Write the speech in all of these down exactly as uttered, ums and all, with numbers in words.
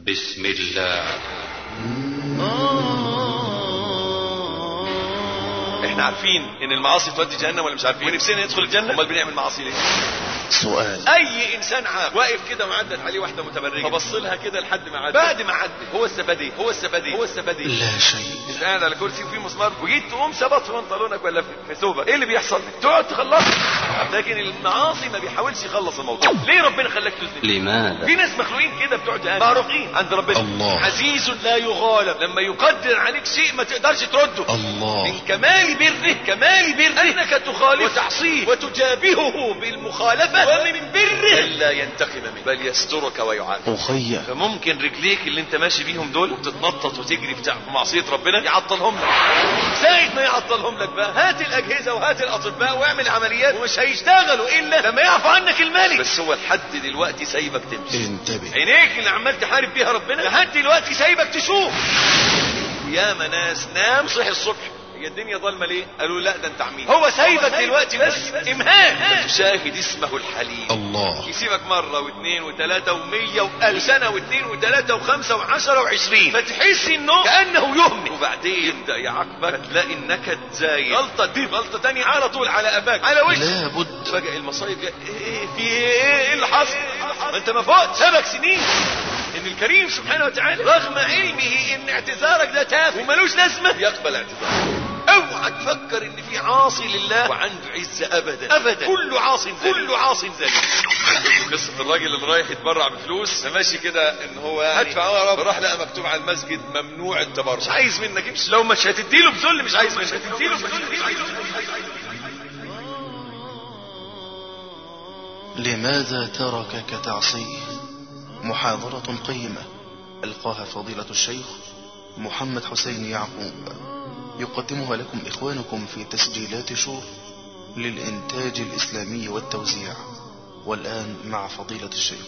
بسم الله. احنا عارفين ان المعاصي تودي جهنم ولا مش عارفين؟ ونفسنا ندخل الجنه، امال بنعمل معاصي ليه؟ سؤال. اي انسان عام واقف كده معدت عليه واحده متبرجه، فبص لها كده لحد ما عدت، بعد ما عدت هو استفاد ايه؟ هو استفاد ايه؟ هو استفاد ايه؟ لا شيء. انت قاعد على كرسي وفي مسمار وجيت تقوم شبط في بنطلونك ولا في ثوبك، ايه اللي بيحصل؟ تقعد تخلص. لكن المعاصي ما بيحاولش يخلص الموضوع. ليه ربنا خلاك تذنب؟ لماذا؟ في ناس مخلوقين كده بتوع جهنم معروفين عند ربنا. الله. عزيز لا يغالب، لما يقدر عليك شيء ما تقدرش ترده. الله. من كمال بره كمال بره انك تخالف وتعصيه وتجابهه بالمخالفه، ومن بره لا ينتقم منه بل يسترك ويعافيك. أخي، فممكن رجليك اللي انت ماشي بيهم دول وبتتنطط وتجري بتاع في معصيه ربنا يعطلهم لك. ساعه ما يعطلهم لك بقى هات الاجهزه وهات الاطباء واعمل عمليات، ومش هيشتغلوا الا لما يعفو عنك الملك. بس هو لحد دلوقتي سايبك تمشي. انتبه. عينيك اللي عمال تحارب بيها ربنا لحد دلوقتي سايبك تشوف. وياما ناس نام صحي الصبح هي الدنيا ظلمه ليه؟ قالوا لا ده انت عميل. هو سايبك دلوقتي بس امهان. تشاهد اسمه الحليم. الله. يسيبك مره واثنين وثلاثه ومية والف سنه واثنين وثلاثه وخمسه وعشره وعشرين، فتحس انه كانه يهمل، وبعدين يبدا يعاقبك تلاقي النكد زايد. غلطه دي غلطه تانية على طول على اباك على وشك. لابد. فجاه المصايب جاء. ايه في ايه؟ ايه اللي حصل؟ ما انت ما فوت سبع سنين. ان الكريم سبحانه وتعالى رغم علمه ان اعتذارك ده تافه وملوش لازمه يقبل اعتذارك. اوعى تفكر ان في عاصي لله وعنده عزه ابدا ابدا. كله عاص زي كله عاص زي قصه الراجل اللي رايح يتبرع بفلوس، فماشي كده ان هو هدفع يا رب، راح لقى مكتوب على المسجد ممنوع التبرع. مش عايز منك امشي. لو مش هتديله بذل مش عايز منك. مش هتديله بذل مش عايز منك. لماذا تركك تعصيه؟ محاضرة قيمة ألقاها فضيلة الشيخ محمد حسين يعقوب، يقدمها لكم إخوانكم في تسجيلات شور للإنتاج الإسلامي والتوزيع. والآن مع فضيلة الشيخ.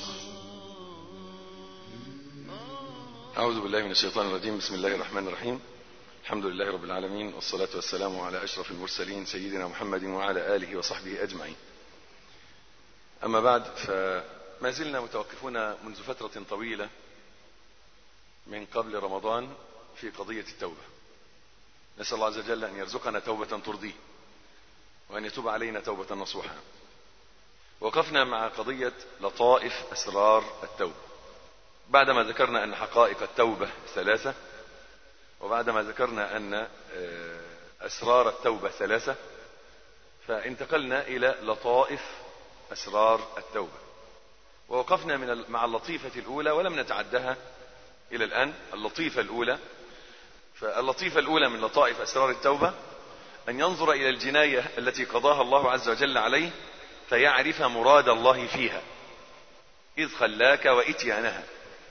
أعوذ بالله من الشيطان الرجيم. بسم الله الرحمن الرحيم. الحمد لله رب العالمين، والصلاة والسلام على أشرف المرسلين سيدنا محمد وعلى آله وصحبه أجمعين. أما بعد، فما زلنا متوقفون منذ فترة طويلة من قبل رمضان في قضية التوبة. نسأل الله عز وجل أن يرزقنا توبة ترضيه، وأن يتوب علينا توبة نصوحا. وقفنا مع قضية لطائف أسرار التوبة، بعدما ذكرنا أن حقائق التوبة ثلاثة، وبعدما ذكرنا أن أسرار التوبة ثلاثة، فانتقلنا إلى لطائف أسرار التوبة. ووقفنا من مع اللطيفة الأولى ولم نتعدها إلى الآن. اللطيفة الأولى، فاللطيفة الأولى من لطائف أسرار التوبة أن ينظر إلى الجناية التي قضاها الله عز وجل عليه فيعرف مراد الله فيها إذ خلاك وإتيانها.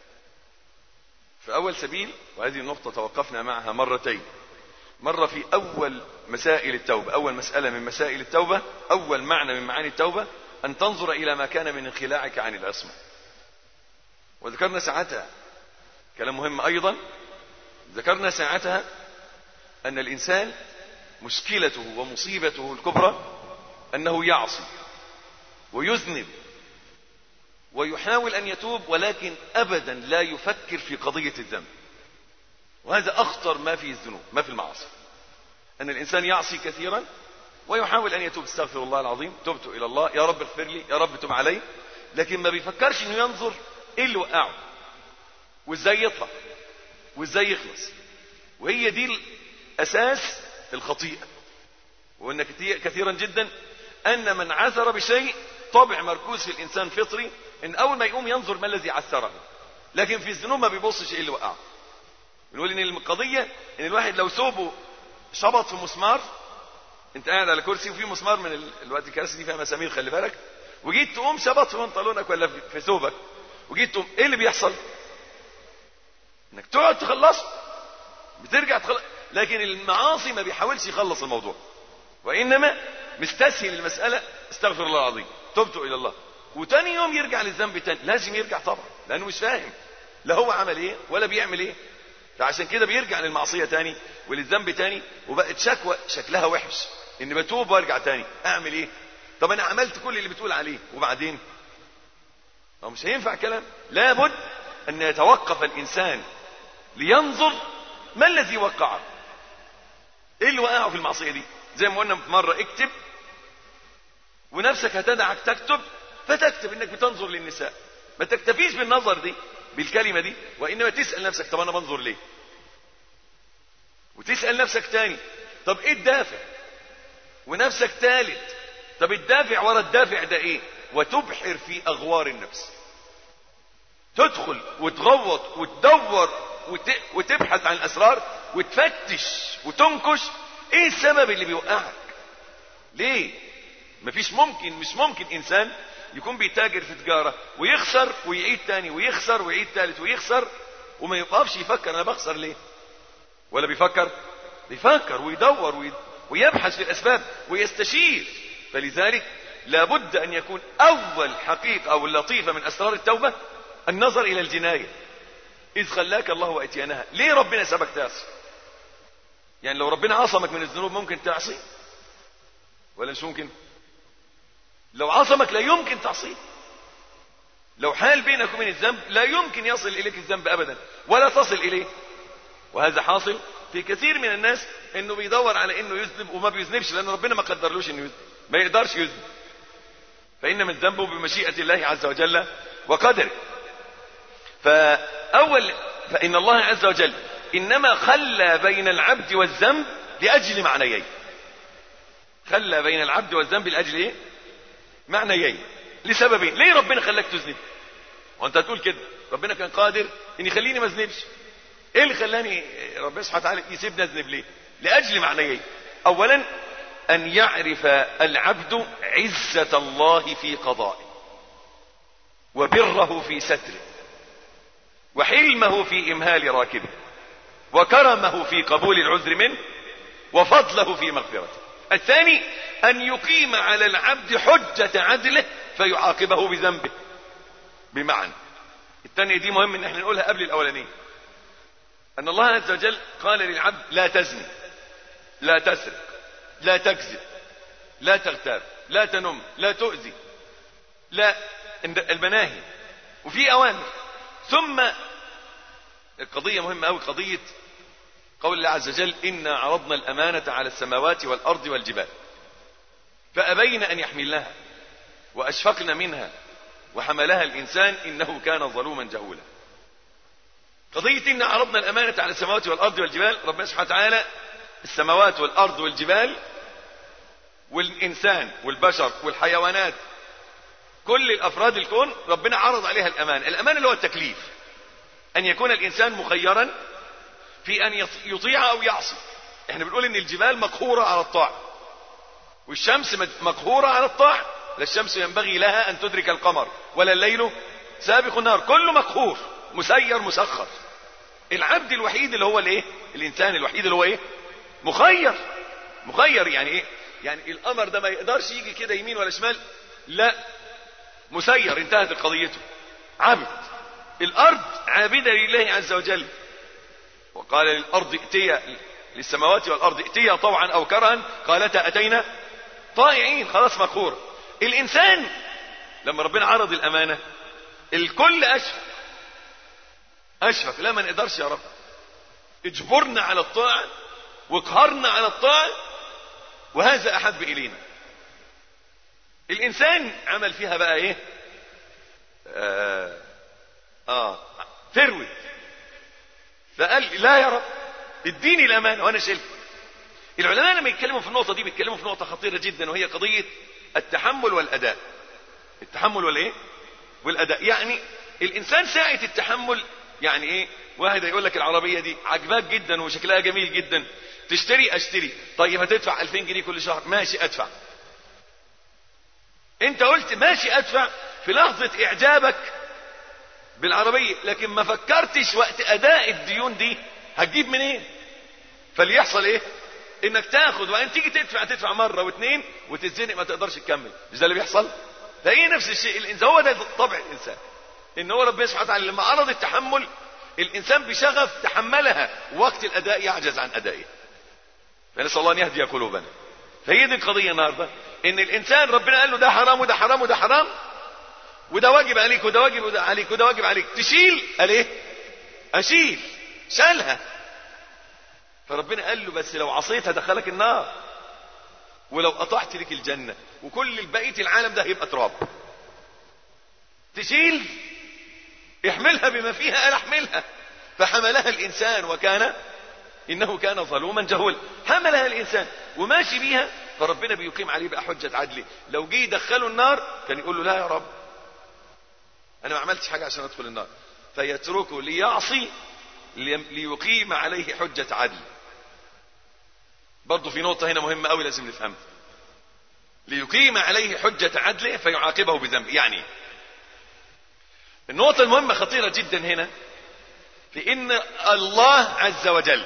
فأول سبيل، وهذه النقطة توقفنا معها مرتين، مرة في أول مسائل التوبة، أول مسألة من مسائل التوبة، أول معنى من معاني التوبة أن تنظر إلى ما كان من انخلاعك عن العصمة. وذكرنا ساعتها كلام مهم أيضا، ذكرنا ساعتها أن الإنسان مشكلته ومصيبته الكبرى أنه يعصي ويذنب ويحاول أن يتوب، ولكن أبدا لا يفكر في قضية الذنب. وهذا أخطر ما في الذنوب، ما في المعاصي، أن الإنسان يعصي كثيرا ويحاول أن يتوب. استغفر الله العظيم، تبت إلى الله، يا رب اغفر لي، يا رب تب علي، لكن ما بيفكرش إنه ينظر إيه اللي وقعه وإزاي يطلع وإزاي يخلص. وهي دي الأساس الخطيئة. وإن كثيرا جدا أن من عثر بشيء طبع مركوز في الإنسان فطري، إن أول ما يقوم ينظر ما الذي عثره، لكن في الذنوب ما بيبصش إيه اللي وقعه. بنقول إن القضية إن الواحد لو ثوبه شبط في مسمار، أنت قاعد على كرسي وفي مسمار من الوقت الكراسي دي فيها مسامير خلي بالك، وجيت تقوم شبط في بنطلونك ولا في ثوبك، وجيت تقوم إيه اللي بيحصل؟ إنك تقعد تخلص، بترجع تخلص. لكن المعاصي ما بيحاولش يخلص الموضوع، وإنما مستسهل المسألة، استغفر الله العظيم، تبت إلى الله، وتاني يوم يرجع للذنب تاني. لازم يرجع طبعا، لأنه مش فاهم لا هو عمل إيه ولا بيعمل إيه، فعشان كده بيرجع للمعصية تاني وللذنب تاني. وبقت شكوى شكلها وحش، إن بتوب وارجع تاني. أعمل إيه؟ طب أنا عملت كل اللي بتقول عليه وبعدين، هو مش هينفع كلام. لابد ان يتوقف الانسان لينظر ما الذي وقعه، ايه اللي وقعه في المعصية دي. زي ما قلنا مرة، اكتب ونفسك هتدعك تكتب، فتكتب انك بتنظر للنساء، ما تكتفيش بالنظر دي بالكلمة دي، وانما تسأل نفسك طب انا بنظر ليه، وتسأل نفسك تاني طب ايه الدافع، ونفسك تالت طب الدافع ورا الدافع ده ايه، وتبحر في اغوار النفس، تدخل وتغوط وتدور وت... وتبحث عن الاسرار وتفتش وتنكش ايه السبب اللي بيوقعك. ليه؟ مفيش ممكن مش ممكن انسان يكون بيتاجر في تجارة ويخسر ويعيد تاني ويخسر ويعيد تالت ويخسر وما يقفش يفكر انا بخسر ليه، ولا بيفكر بيفكر ويدور وي... ويبحث في الاسباب ويستشير. فلذلك لابد ان يكون اول حقيقة او اللطيفة من اسرار التوبة النظر الى الجناية، اذ خلاك الله واتيانها. ليه ربنا سابك تعصي؟ يعني لو ربنا عصمك من الذنوب ممكن تعصي ولا مش ممكن؟ لو عصمك لا يمكن تعصيه، لو حال بينك وبين الذنب لا يمكن يصل اليك الذنب ابدا ولا تصل اليه. وهذا حاصل في كثير من الناس، انه بيدور على انه يذنب وما بيذنبش لان ربنا ما قدرلوش انه يذنب، ما يقدرش يذنب، فانما الذنب بمشيئة الله عز وجل وقدره. فاول فان الله عز وجل انما خلى بين العبد والذنب لاجل معنيين، خلى بين العبد والذنب لاجل ايه؟ معنيين، لسببين. ليه ربنا خلاك تذنب؟ وانت تقول كده ربنا كان قادر ان يخليني ما اذنبش، ايه اللي خلاني ربنا سبحانه وتعالى يسيبني اذنب ليه؟ لاجل معنيين. اولا ان يعرف العبد عزة الله في قضائه، وبره في ستره، وحلمه في امهال راكبه، وكرمه في قبول العذر منه، وفضله في مغفرته. الثاني ان يقيم على العبد حجة عدله فيعاقبه بذنبه. بمعنى الثانية دي مهم ان احنا نقولها قبل الاولانية، ان الله عز وجل قال للعبد لا تزني، لا تسرق، لا تكذب، لا تغتاب، لا تنم، لا تؤذي، لا المناهي، وفي اوامر. ثم القضية مهمة أوي، قضية قول الله عز وجل إنا عرضنا الأمانة على السماوات والأرض والجبال فأبين أن يحملنها وأشفقن منها وحملها الإنسان إنه كان ظلوما جهولا. قضية إنا عرضنا الأمانة على السماوات والأرض والجبال، ربنا سبحانه وتعالى السماوات والأرض والجبال والإنسان والبشر والحيوانات، كل الأفراد الكون ربنا عرض عليها الأمانة. الأمانة اللي هو التكليف، أن يكون الإنسان مخيرا في أن يطيع أو يعصي. احنا بنقول إن الجبال مقهورة على الطاعة، والشمس مقهورة على الطاعة، لا الشمس ينبغي لها أن تدرك القمر ولا الليل سابق النهار، كله مقهور مسير مسخر. العبد الوحيد اللي هو الايه؟ الإنسان الوحيد اللي هو ايه؟ مخير. مخير يعني ايه؟ يعني القمر ده ما يقدرش يجي كده يمين ولا شمال، لا، مسير، انتهت قضيته، عبد. الأرض عابدة لله عز وجل، وقال للأرض ائتيا، للسماوات والأرض ائتيا طوعا أو كرها قالتا أتينا طائعين، خلاص مقهورة. الإنسان لما ربنا عرض الأمانة الكل أشفق أشفق لا ما نقدرش يا رب، اجبرنا على الطاعة واقهرنا على الطاعة، وهذا أحب إلينا. الإنسان عمل فيها بقى إيه؟ آه, آه فروت، فقال لا يا رب اديني الأمانة وأنا شلت. العلماء لما يتكلموا في النقطة دي بيتكلموا في نقطة خطيرة جدا، وهي قضية التحمل والأداء. التحمل والإيه؟ والأداء. يعني الإنسان ساعة التحمل يعني إيه؟ واحد يقول لك العربية دي عجباك جدا وشكلها جميل جدا، تشتري أشتري، طيب هتدفع ألفين جنيه كل شهر، ماشي أدفع. أنت قلت ماشي أدفع في لحظة إعجابك بالعربية، لكن ما فكرتش وقت أداء الديون دي هتجيب منين؟ إيه؟ فليحصل إيه؟ إنك تاخد وأن تيجي تدفع تدفع مرة واثنين وتتزنق ما تقدرش تكمل. مش ده اللي بيحصل؟ ده إيه نفس الشيء. الإنسان هو ده طبع الإنسان، إن هو ربنا سبحانه وتعالى لما عرض التحمل الإنسان بشغف تحملها، وقت الأداء يعجز عن أدائه. فنسأل الله أن يهدي قلوبنا. فهي دي القضية النهاردة، إن الإنسان ربنا قال له ده حرام وده حرام وده حرام، وده واجب عليك وده واجب عليك وده واجب عليك، تشيل قال ايه؟ اشيل. شالها. فربنا قال له بس لو عصيت هدخلك النار، ولو قطعت لك الجنة، وكل بقية العالم ده هيبقى تراب. تشيل؟ احملها بما فيها. قال احملها. فحملها الانسان وكان انه كان ظلوما جهولا. حملها الانسان وماشي بيها، فربنا بيقيم عليه بقى حجة عدله. لو جه يدخله النار كان يقول له لا يا رب انا ما عملتش حاجة عشان ادخل النار، فيتركه ليعصي ليقيم عليه حجة عدل. برضو في نقطة هنا مهمة قوي لازم نفهمها. ليقيم عليه حجة عدله فيعاقبه بذنب. يعني النقطة المهمة خطيرة جدا هنا في ان الله عز وجل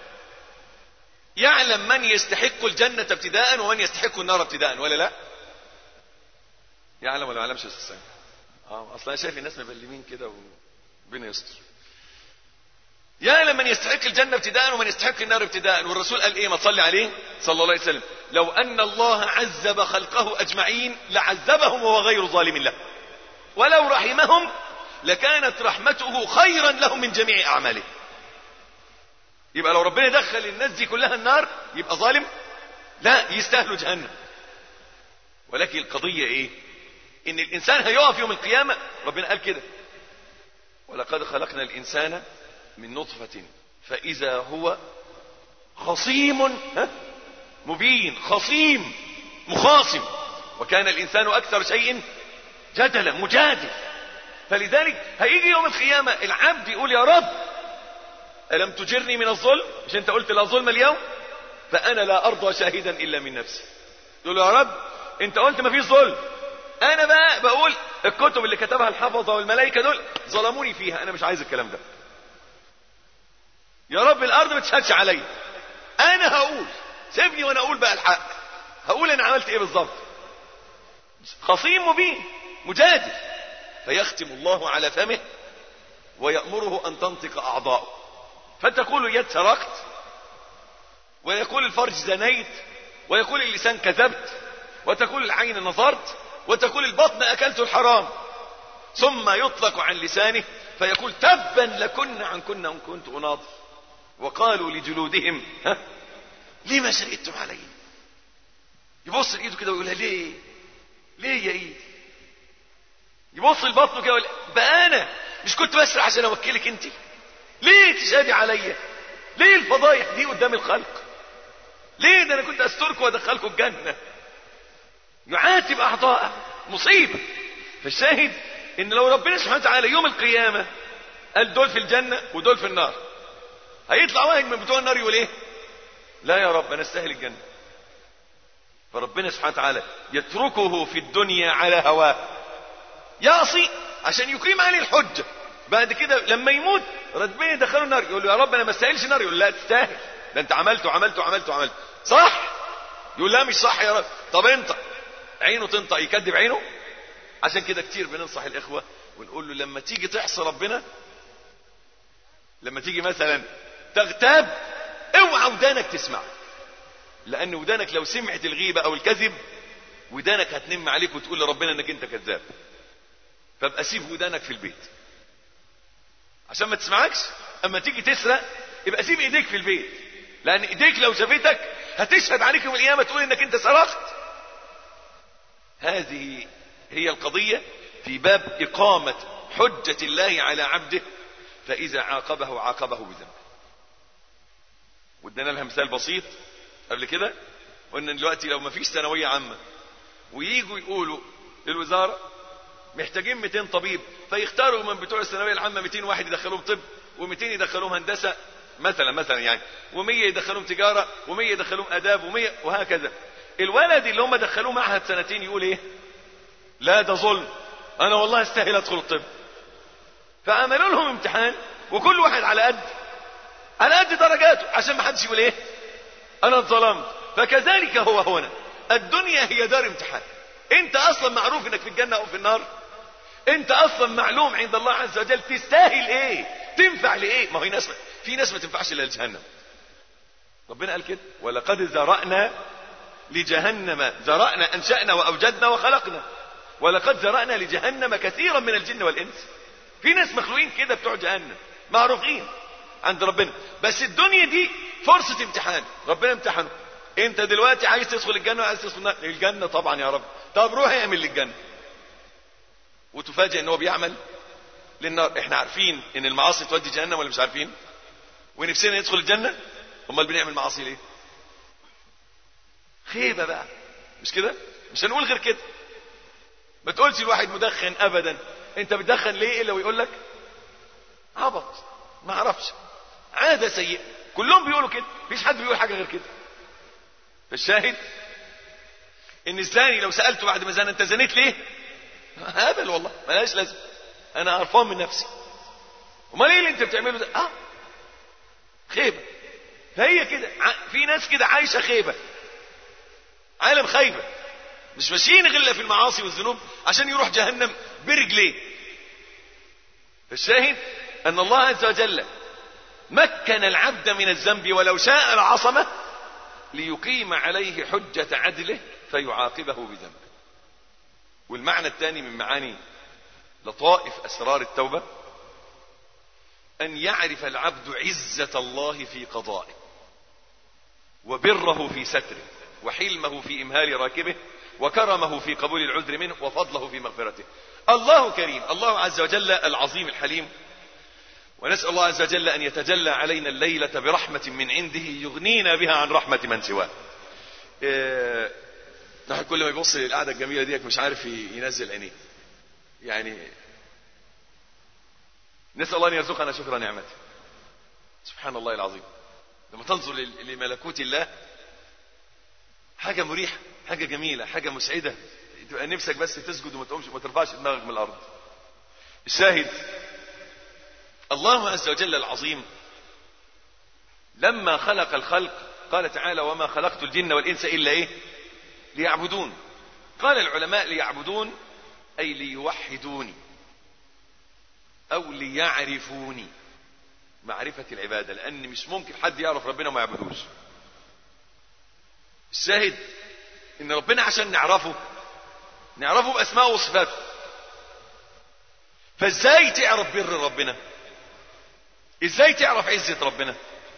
يعلم من يستحق الجنة ابتداء ومن يستحق النار ابتداء، ولا لا؟ يعلم ولا ما يعلمش؟ اه اصلا شايف الناس مبلمين كده وربنا يستر. يعلم من يستحق الجنة ابتداء ومن يستحق النار ابتداء. والرسول قال ايه؟ ما تصلي عليه صلى الله عليه وسلم: لو ان الله عذب خلقه اجمعين لعذبهم وهو غير ظالم له، ولو رحمهم لكانت رحمته خيرا لهم من جميع اعمالهم. يبقى لو ربنا دخل الناس دي كلها النار يبقى ظالم؟ لا، يستاهلوا جهنم. ولكن القضية ايه؟ ان الانسان هيقف يوم القيامة. ربنا قال كده: ولقد خلقنا الانسان من نطفة فاذا هو خصيم مبين. خصيم، مخاصم. وكان الانسان اكثر شيء جدلا، مجادل. فلذلك هيجي يوم القيامة العبد يقول: يا رب ألم تجرني من الظلم؟ مش انت قلت لا ظلم اليوم؟ فأنا لا أرضى شاهدا إلا من نفسي. يقول: يا رب انت قلت ما فيش ظلم، أنا بقى بقول الكتب اللي كتبها الحفظة والملائكة دول ظلموني فيها، أنا مش عايز الكلام ده. يا رب الأرض ما تشهدش عليا، أنا هقول، سيبني وأنا أقول بقى الحق، هقول أنا عملت إيه بالظبط. خصيم مبين، مجادل. فيختم الله على فمه ويأمره أن تنطق أعضاؤه، فتقول اليد سرقت، ويقول الفرج زنيت، ويقول اللسان كذبت، وتقول العين نظرت، وتقول البطن أكلت الحرام. ثم يطلق عن لسانه فيقول: تبا لكن عن كنا إن كنت أناظر. وقالوا لجلودهم: ها لما شهدتم علي؟ يبص لإيده كده ويقولها: ليه ليه يا إيد؟ يبص البطن كده ويقول: بقى أنا مش كنت بسرع عشان أوكلك أنت؟ ليه تشهدي عليا؟ ليه الفضايح دي قدام الخلق؟ ليه؟ ده أنا كنت أستركم وأدخلكم الجنة. يعاتب أعضاءه، مصيبة. فالشاهد إن لو ربنا سبحانه وتعالى يوم القيامة قال دول في الجنة ودول في النار، هيطلع واحد من بتوع النار يقول إيه؟ لا يا رب أنا أستاهل الجنة. فربنا سبحانه وتعالى يتركه في الدنيا على هواه، يعصي عشان يقيم عليه الحجة. بعد كده لما يموت ربنا يدخله النار، يقول له: يا رب انا ما استاهلش النار. يقول: لا تستاهل، ده انت عملت وعملت وعملت وعملت. صح؟ يقول: لا مش صح يا رب. طب انت عينه تنطق، يكذب عينه. عشان كده كتير بننصح الاخوة ونقول له: لما تيجي تعصي ربنا، لما تيجي مثلا تغتاب، اوعى ودانك تسمع، لان ودانك لو سمعت الغيبة او الكذب ودانك هتنم عليك وتقول لربنا انك انت كذاب. فابقى سيب ودانك في البيت عشان ما تسمعكش. اما تيجي تسرق يبقى سيب ايديك في البيت، لان ايديك لو شافتك هتشهد عليك يوم القيامة تقول انك انت سرقت. هذه هي القضية في باب اقامة حجة الله على عبده، فاذا عاقبه عاقبه بذنبه. ودنا لها مثال بسيط قبل كده، قلنا دلوقتي لو ما فيش ثانوية عامة وييجوا يقولوا للوزارة محتاجين مئتين طبيب، فيختاروا من بتوع الثانويه العامه مئتين واحد يدخلوهم طب، و200 يدخلوهم هندسه مثلا مثلا يعني، و100 يدخلوهم تجاره، و100 يدخلوهم اداب، و100 وهكذا. الولد اللي هم دخلوه معهد سنتين يقول ايه؟ لا ده ظلم، انا والله استاهل ادخل الطب. فعملوا لهم امتحان وكل واحد على قد على قد درجاته عشان ما حدش يقول ايه؟ انا اتظلمت. فكذلك هو هنا، الدنيا هي دار امتحان. انت اصلا معروف انك في الجنة او في النار، انت اصلا معلوم عند الله عز وجل تستاهل ايه، تنفع لايه. ما هي ناس في ناس ما تنفعش الا لجهنم. ربنا قال كده: ولقد ذرأنا لجهنم، ذرأنا انشأنا واوجدنا وخلقنا. ولقد ذرأنا لجهنم كثيرا من الجن والإنس. في ناس مخلوقين كده بتوع جهنم معروفين عند ربنا، بس الدنيا دي فرصة امتحان، ربنا امتحنه. انت دلوقتي عايز تدخل الجنة وعايز تدخل النار؟ الجنة طبعا يا رب. طب روح اعمل للجنة، وتفاجئ ان هو بيعمل للنار. احنا عارفين ان المعاصي تودي جهنم ولا مش عارفين؟ ونفسنا ندخل الجنة، امال بنعمل معاصي ليه؟ خيبة بقى، مش كده؟ مش هنقول غير كده. ما تقولش الواحد مدخن ابدا. انت بتدخن ليه الا ويقول لك عبط، ما اعرفش، عادة سيئة. كلهم بيقولوا كده، مفيش حد بيقول حاجة غير كده. فالشاهد ان الزاني لو سألته بعد ما زنى انت زنيت ليه؟ هبل والله، ملاش لازم، انا عرفان من نفسي. امال ايه اللي انت بتعمله ده؟ اه خيبة. فهي كده، في ناس كده عايشة خيبة، عالم خيبة، مش ماشيين غير في المعاصي والذنوب عشان يروح جهنم برجليه. الشاهد ان الله عز وجل مكن العبد من الذنب ولو شاء لعصمه ليقيم عليه حجة عدله فيعاقبه بذنبه. والمعنى الثاني من معاني لطائف اسرار التوبة ان يعرف العبد عزة الله في قضائه، وبره في ستره، وحلمه في امهال راكبه، وكرمه في قبول العذر منه، وفضله في مغفرته. الله كريم، الله عز وجل العظيم الحليم. ونسأل الله عز وجل أن يتجلى علينا الليلة برحمة من عنده يغنينا بها عن رحمة من سواه. إيه... نحن كل ما يبص للقعدة الجميلة ديك مش عارف ينزل عينيه. يعني نسأل الله أن يرزقنا شكر نعمته. سبحان الله العظيم. لما تنظر لملكوت الله حاجة مريحة، حاجة جميلة، حاجة مسعدة، تبقى نفسك بس تسجد وما تقومش وما ترفعش دماغك من الأرض. الشاهد الله عز وجل العظيم لما خلق الخلق قال تعالى وما خلقت الجن والإنس إلا إيه؟ ليعبدون. قال العلماء ليعبدون أي ليوحدوني أو ليعرفوني، معرفة العبادة، لأن مش ممكن حد يعرف ربنا وما يعبدوش. الشاهد إن ربنا عشان نعرفه نعرفه بأسماءه وصفاته. فازاي تعرف بر ربنا؟ ازاي تعرف عزة ربنا؟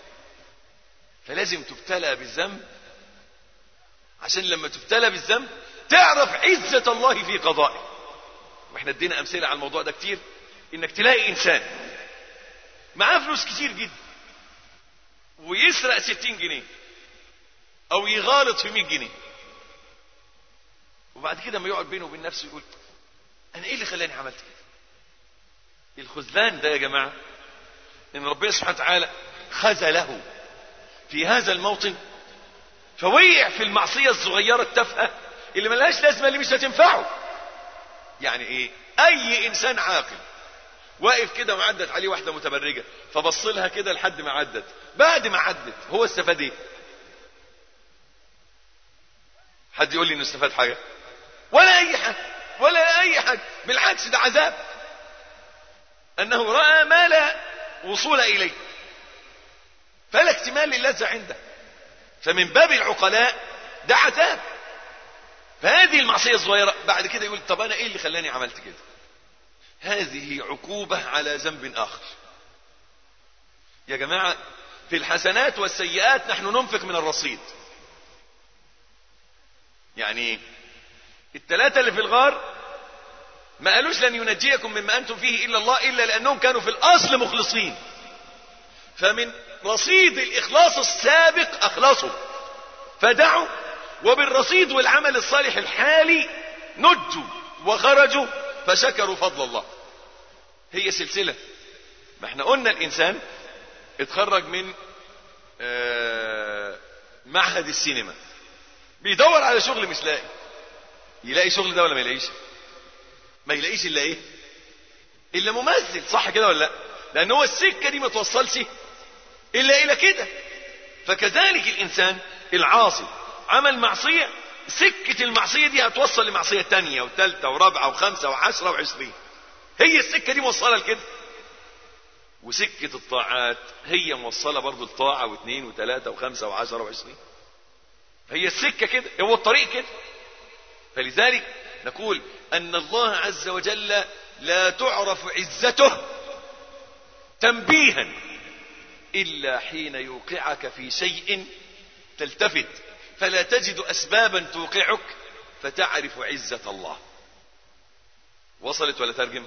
فلازم تبتلى بالذنب، عشان لما تبتلى بالذنب تعرف عزة الله في قضائه. واحنا ادينا امثلة على الموضوع ده كتير. انك تلاقي انسان معاه فلوس كتير جدا ويسرق ستين جنيه او يغالط في مية جنيه، وبعد كده ما يقعد بينه وبين نفسه يقول انا ايه اللي خلاني عملت كده؟ الخذلان ده يا جماعة ان ربنا سبحانه وتعالى خذله في هذا الموطن، فوقع في المعصية الصغيرة التافهة اللي ملهاش لازمة، اللي مش هتنفعه. يعني ايه؟ اي انسان عاقل واقف كده وعدت عليه واحدة متبرجة فبص لها كده لحد ما عدت، بعد ما عدت هو استفاد ايه؟ حد يقول لي انه استفاد حاجة؟ ولا اي حاجة، ولا اي حاجة، بالعكس ده عذاب، انه رأى ما لا وصول اليه، فلا اكتمال للذة عنده. فمن باب العقلاء ده عذاب. فهذه المعصية الصغيرة بعد كده يقول طب انا ايه اللي خلاني عملت كده؟ هذه عقوبة على ذنب اخر. يا جماعة في الحسنات والسيئات نحن ننفق من الرصيد. يعني الثلاثة اللي في الغار ما قالوش لن ينجيكم مما انتم فيه الا الله، الا لانهم كانوا في الاصل مخلصين، فمن رصيد الاخلاص السابق اخلصوا فدعوا، وبالرصيد والعمل الصالح الحالي نجوا وخرجوا فشكروا فضل الله. هي سلسلة. ما احنا قلنا الانسان اتخرج من معهد السينما بيدور على شغل مش لاقي. يلاقي شغل ده ولا ما يلاقيش؟ ما يلاقيش الا ايه؟ الا ممثل، صح كده ولا لا؟ لان هو السكة دي ما توصلش الا الى كده. فكذلك الانسان العاصي عمل معصية، سكة المعصية دي هتوصل لمعصية تانية وثالثة ورابعة وخمسة وعشرة وعشرين. هي السكة دي موصلة لكده. وسكة الطاعات هي موصلة برضو لطاعة واثنين وثلاثة وخمسة وعشرة وعشرين. هي السكة كده، هو الطريق كده. فلذلك نقول أن الله عز وجل لا تعرف عزته تنبيها إلا حين يوقعك في شيء تلتفت فلا تجد أسبابا توقعك فتعرف عزة الله. وصلت ولا ترجم؟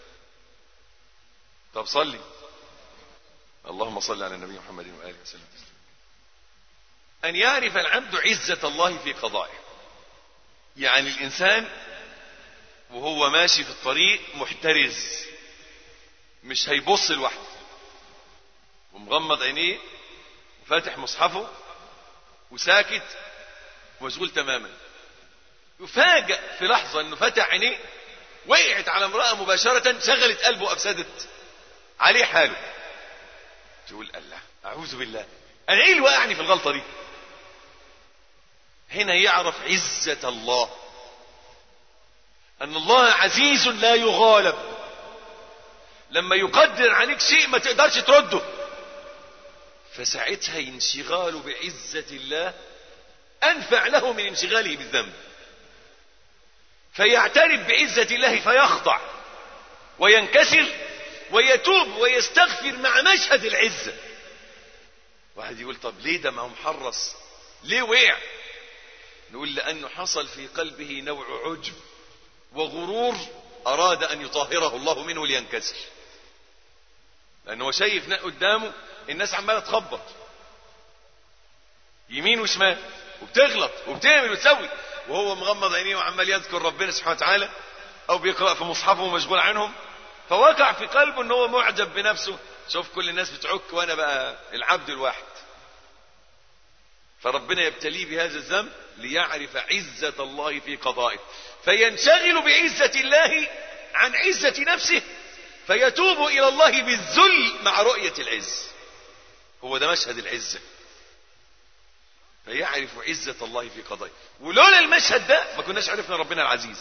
طب صلي. اللهم صل على النبي محمد وآله وسلم. أن يعرف العبد عزة الله في قضائه. يعني الإنسان وهو ماشي في الطريق محترز، مش هيبص لوحده ومغمض عينيه وفاتح مصحفه وساكت ومشغول تماما. يفاجأ في لحظة انه فتح عينيه وقعت على امرأة مباشرة شغلت قلبه وافسدت عليه حاله. تقول الله اعوذ بالله، انا ايه اللي وقعني في الغلطة دي؟ هنا يعرف عزة الله، ان الله عزيز لا يغالب. لما يقدر عليك شيء ما تقدرش ترده، فساعتها انشغاله بعزة الله أنفع له من انشغاله بالذنب، فيعترف بعزة الله فيخضع وينكسر ويتوب ويستغفر مع مشهد العزة. واحد يقول طب ليه ده ما هو محرص، ليه وقع؟ نقول لأنه حصل في قلبه نوع عجب وغرور أراد أن يطهره الله منه لينكسر، لأنه شايف قدامه الناس عمالة تخبط يمين وشمال وبتغلط وبتعمل وتسوي، وهو مغمض عينيه وعمال يذكر ربنا سبحانه وتعالى او بيقرأ في مصحفه ومشغول عنهم، فوقع في قلبه ان هو معجب بنفسه. شوف كل الناس بتعك وانا بقى العبد الواحد. فربنا يبتليه بهذا الذنب ليعرف عزة الله في قضائه، فينشغل بعزة الله عن عزة نفسه، فيتوب الى الله بالذل مع رؤية العز. هو ده مشهد العزة، فيعرف عزة الله في قضائه. ولولا المشهد ده ما كناش عرفنا ربنا العزيز.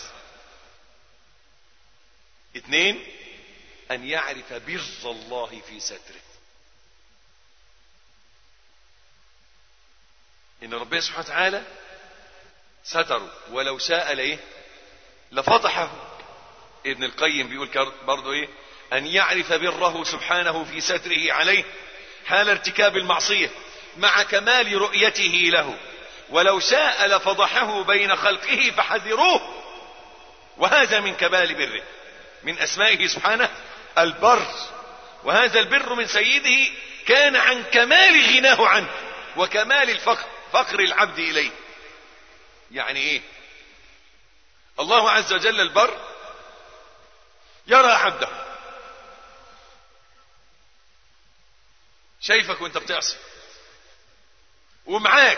اثنين، ان يعرف بر الله في ستره، ان ربنا سبحانه وتعالى ستره ولو شاء ليه لفضحه. ابن القيم بيقول برضو ايه، ان يعرف بره سبحانه في ستره عليه حال ارتكاب المعصية مع كمال رؤيته له، ولو شاء لفضحه بين خلقه فحذروه. وهذا من كمال بره، من اسمائه سبحانه البر، وهذا البر من سيده كان عن كمال غناه عنه وكمال الفقر فقر العبد اليه. يعني ايه؟ الله عز وجل البر يرى عبده، شايفك وانت بتعصي ومعاك،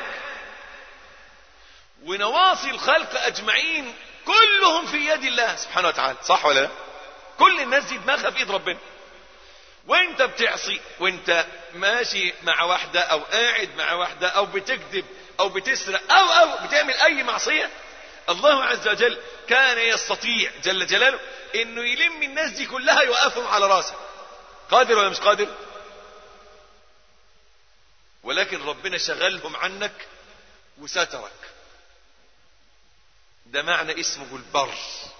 ونواصي الخلق اجمعين كلهم في يد الله سبحانه وتعالى، صح ولا لا؟ كل الناس دي دماغها في ايد ربنا، وانت بتعصي وانت ماشي مع واحدة او قاعد مع واحدة او بتكذب او بتسرق او او بتعمل اي معصية، الله عز وجل كان يستطيع جل جلاله انه يلم الناس دي كلها يوقفهم على راسه. قادر ولا مش قادر؟ ولكن ربنا شغلهم عنك وسترك. ده معنى اسمه البر.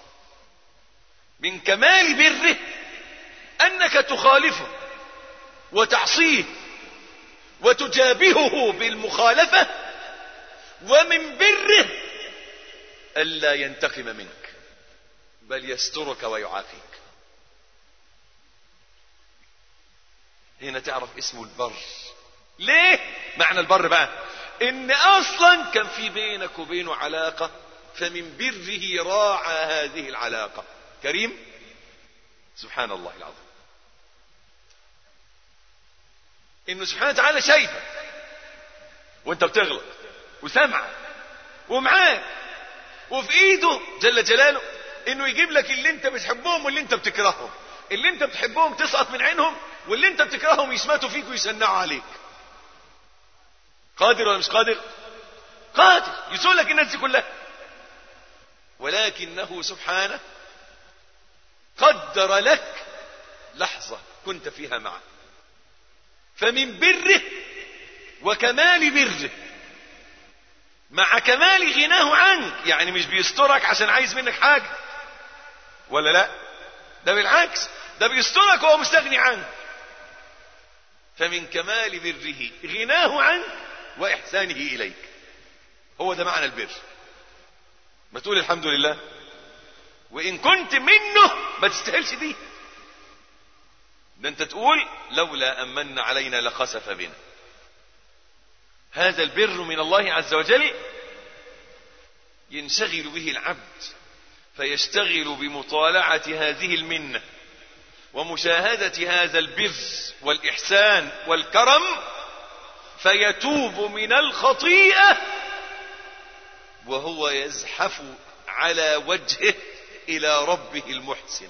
من كمال بره انك تخالفه وتعصيه وتجابهه بالمخالفة، ومن بره الا ينتقم منك بل يسترك ويعافيك. هنا تعرف اسمه البر. ليه معنى البر بقى؟ ان اصلا كان في بينك وبينه علاقة، فمن بره راعى هذه العلاقة. كريم سبحان الله العظيم، انه سبحانه وتعالى شايفك وانت بتغلط وسمعك ومعاك، وفي ايده جل جلاله انه يجيب لك اللي انت بتحبهم واللي انت بتكرههم، اللي انت بتحبهم تسقط من عينهم واللي انت بتكرههم يشمتوا فيك ويشنعوا عليك. قادر ولا مش قادر؟ قادر يسوق لك الناس دي كلها، ولكنه سبحانه قدر لك لحظة كنت فيها معه، فمن بره وكمال بره مع كمال غناه عنك، يعني مش بيسترك عشان عايز منك حاجة، ولا لا؟ ده بالعكس، ده بيسترك وهو مستغني عنه. فمن كمال بره غناه عنك وإحسانه إليك. هو ده معنى البر. ما تقول الحمد لله، وإن كنت منه ما تستاهلش دي، ده انت تقول لولا أمن علينا لخسف بنا. هذا البر من الله عز وجل ينشغل به العبد، فيشتغل بمطالعة هذه المنة ومشاهدة هذا البر والإحسان والكرم، فيتوب من الخطيئة وهو يزحف على وجهه إلى ربه المحسن.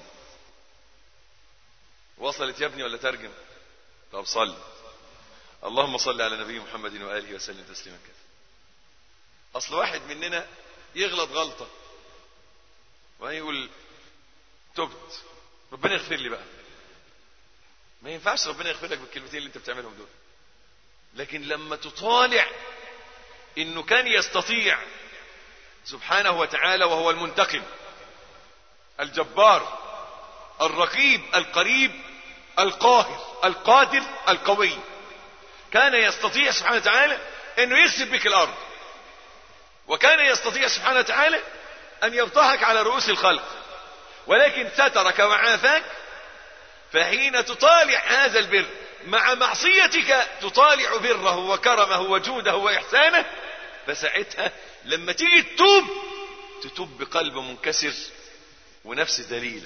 وصلت يا ابني ولا ترجم؟ طب صل. اللهم صل على نبي محمد وآله وسلم تسليما كثيرا. أصل واحد مننا يغلط غلطة ويقول تبت، ربنا يغفر لي بقى. ما ينفعش ربنا يغفر لك بالكلمتين اللي انت بتعملهم دول. لكن لما تطالع انه كان يستطيع سبحانه وتعالى، وهو المنتقم الجبار الرقيب القريب القاهر القادر القوي، كان يستطيع سبحانه وتعالى انه يخسف بك الارض، وكان يستطيع سبحانه وتعالى ان يبطحك على رؤوس الخلق، ولكن سترك وعافاك. فحين تطالع هذا البر مع معصيتك تطالع بره وكرمه وجوده وإحسانه، فساعتها لما تيجي تتوب تتوب بقلب منكسر ونفس دليلة،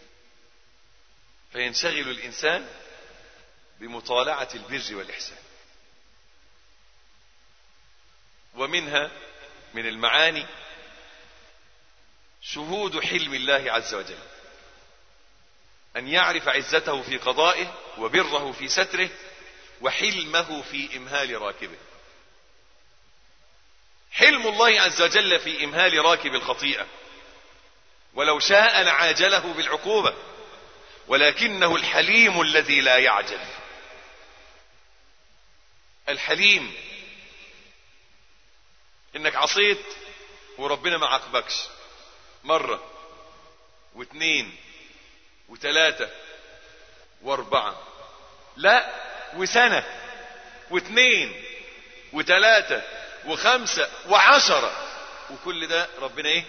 فينشغل الإنسان بمطالعة البر والإحسان. ومنها من المعاني شهود حلم الله عز وجل، أن يعرف عزته في قضائه وبره في ستره وحلمه في إمهال راكبه. حلم الله عز وجل في إمهال راكب الخطيئة، ولو شاء لعاجله بالعقوبة، ولكنه الحليم الذي لا يعجل. الحليم إنك عصيت وربنا ما عاقبكش مرة واثنين وثلاثة واربعة، لا، وسنة واثنين وثلاثة وخمسة وعشرة، وكل ده ربنا ايه؟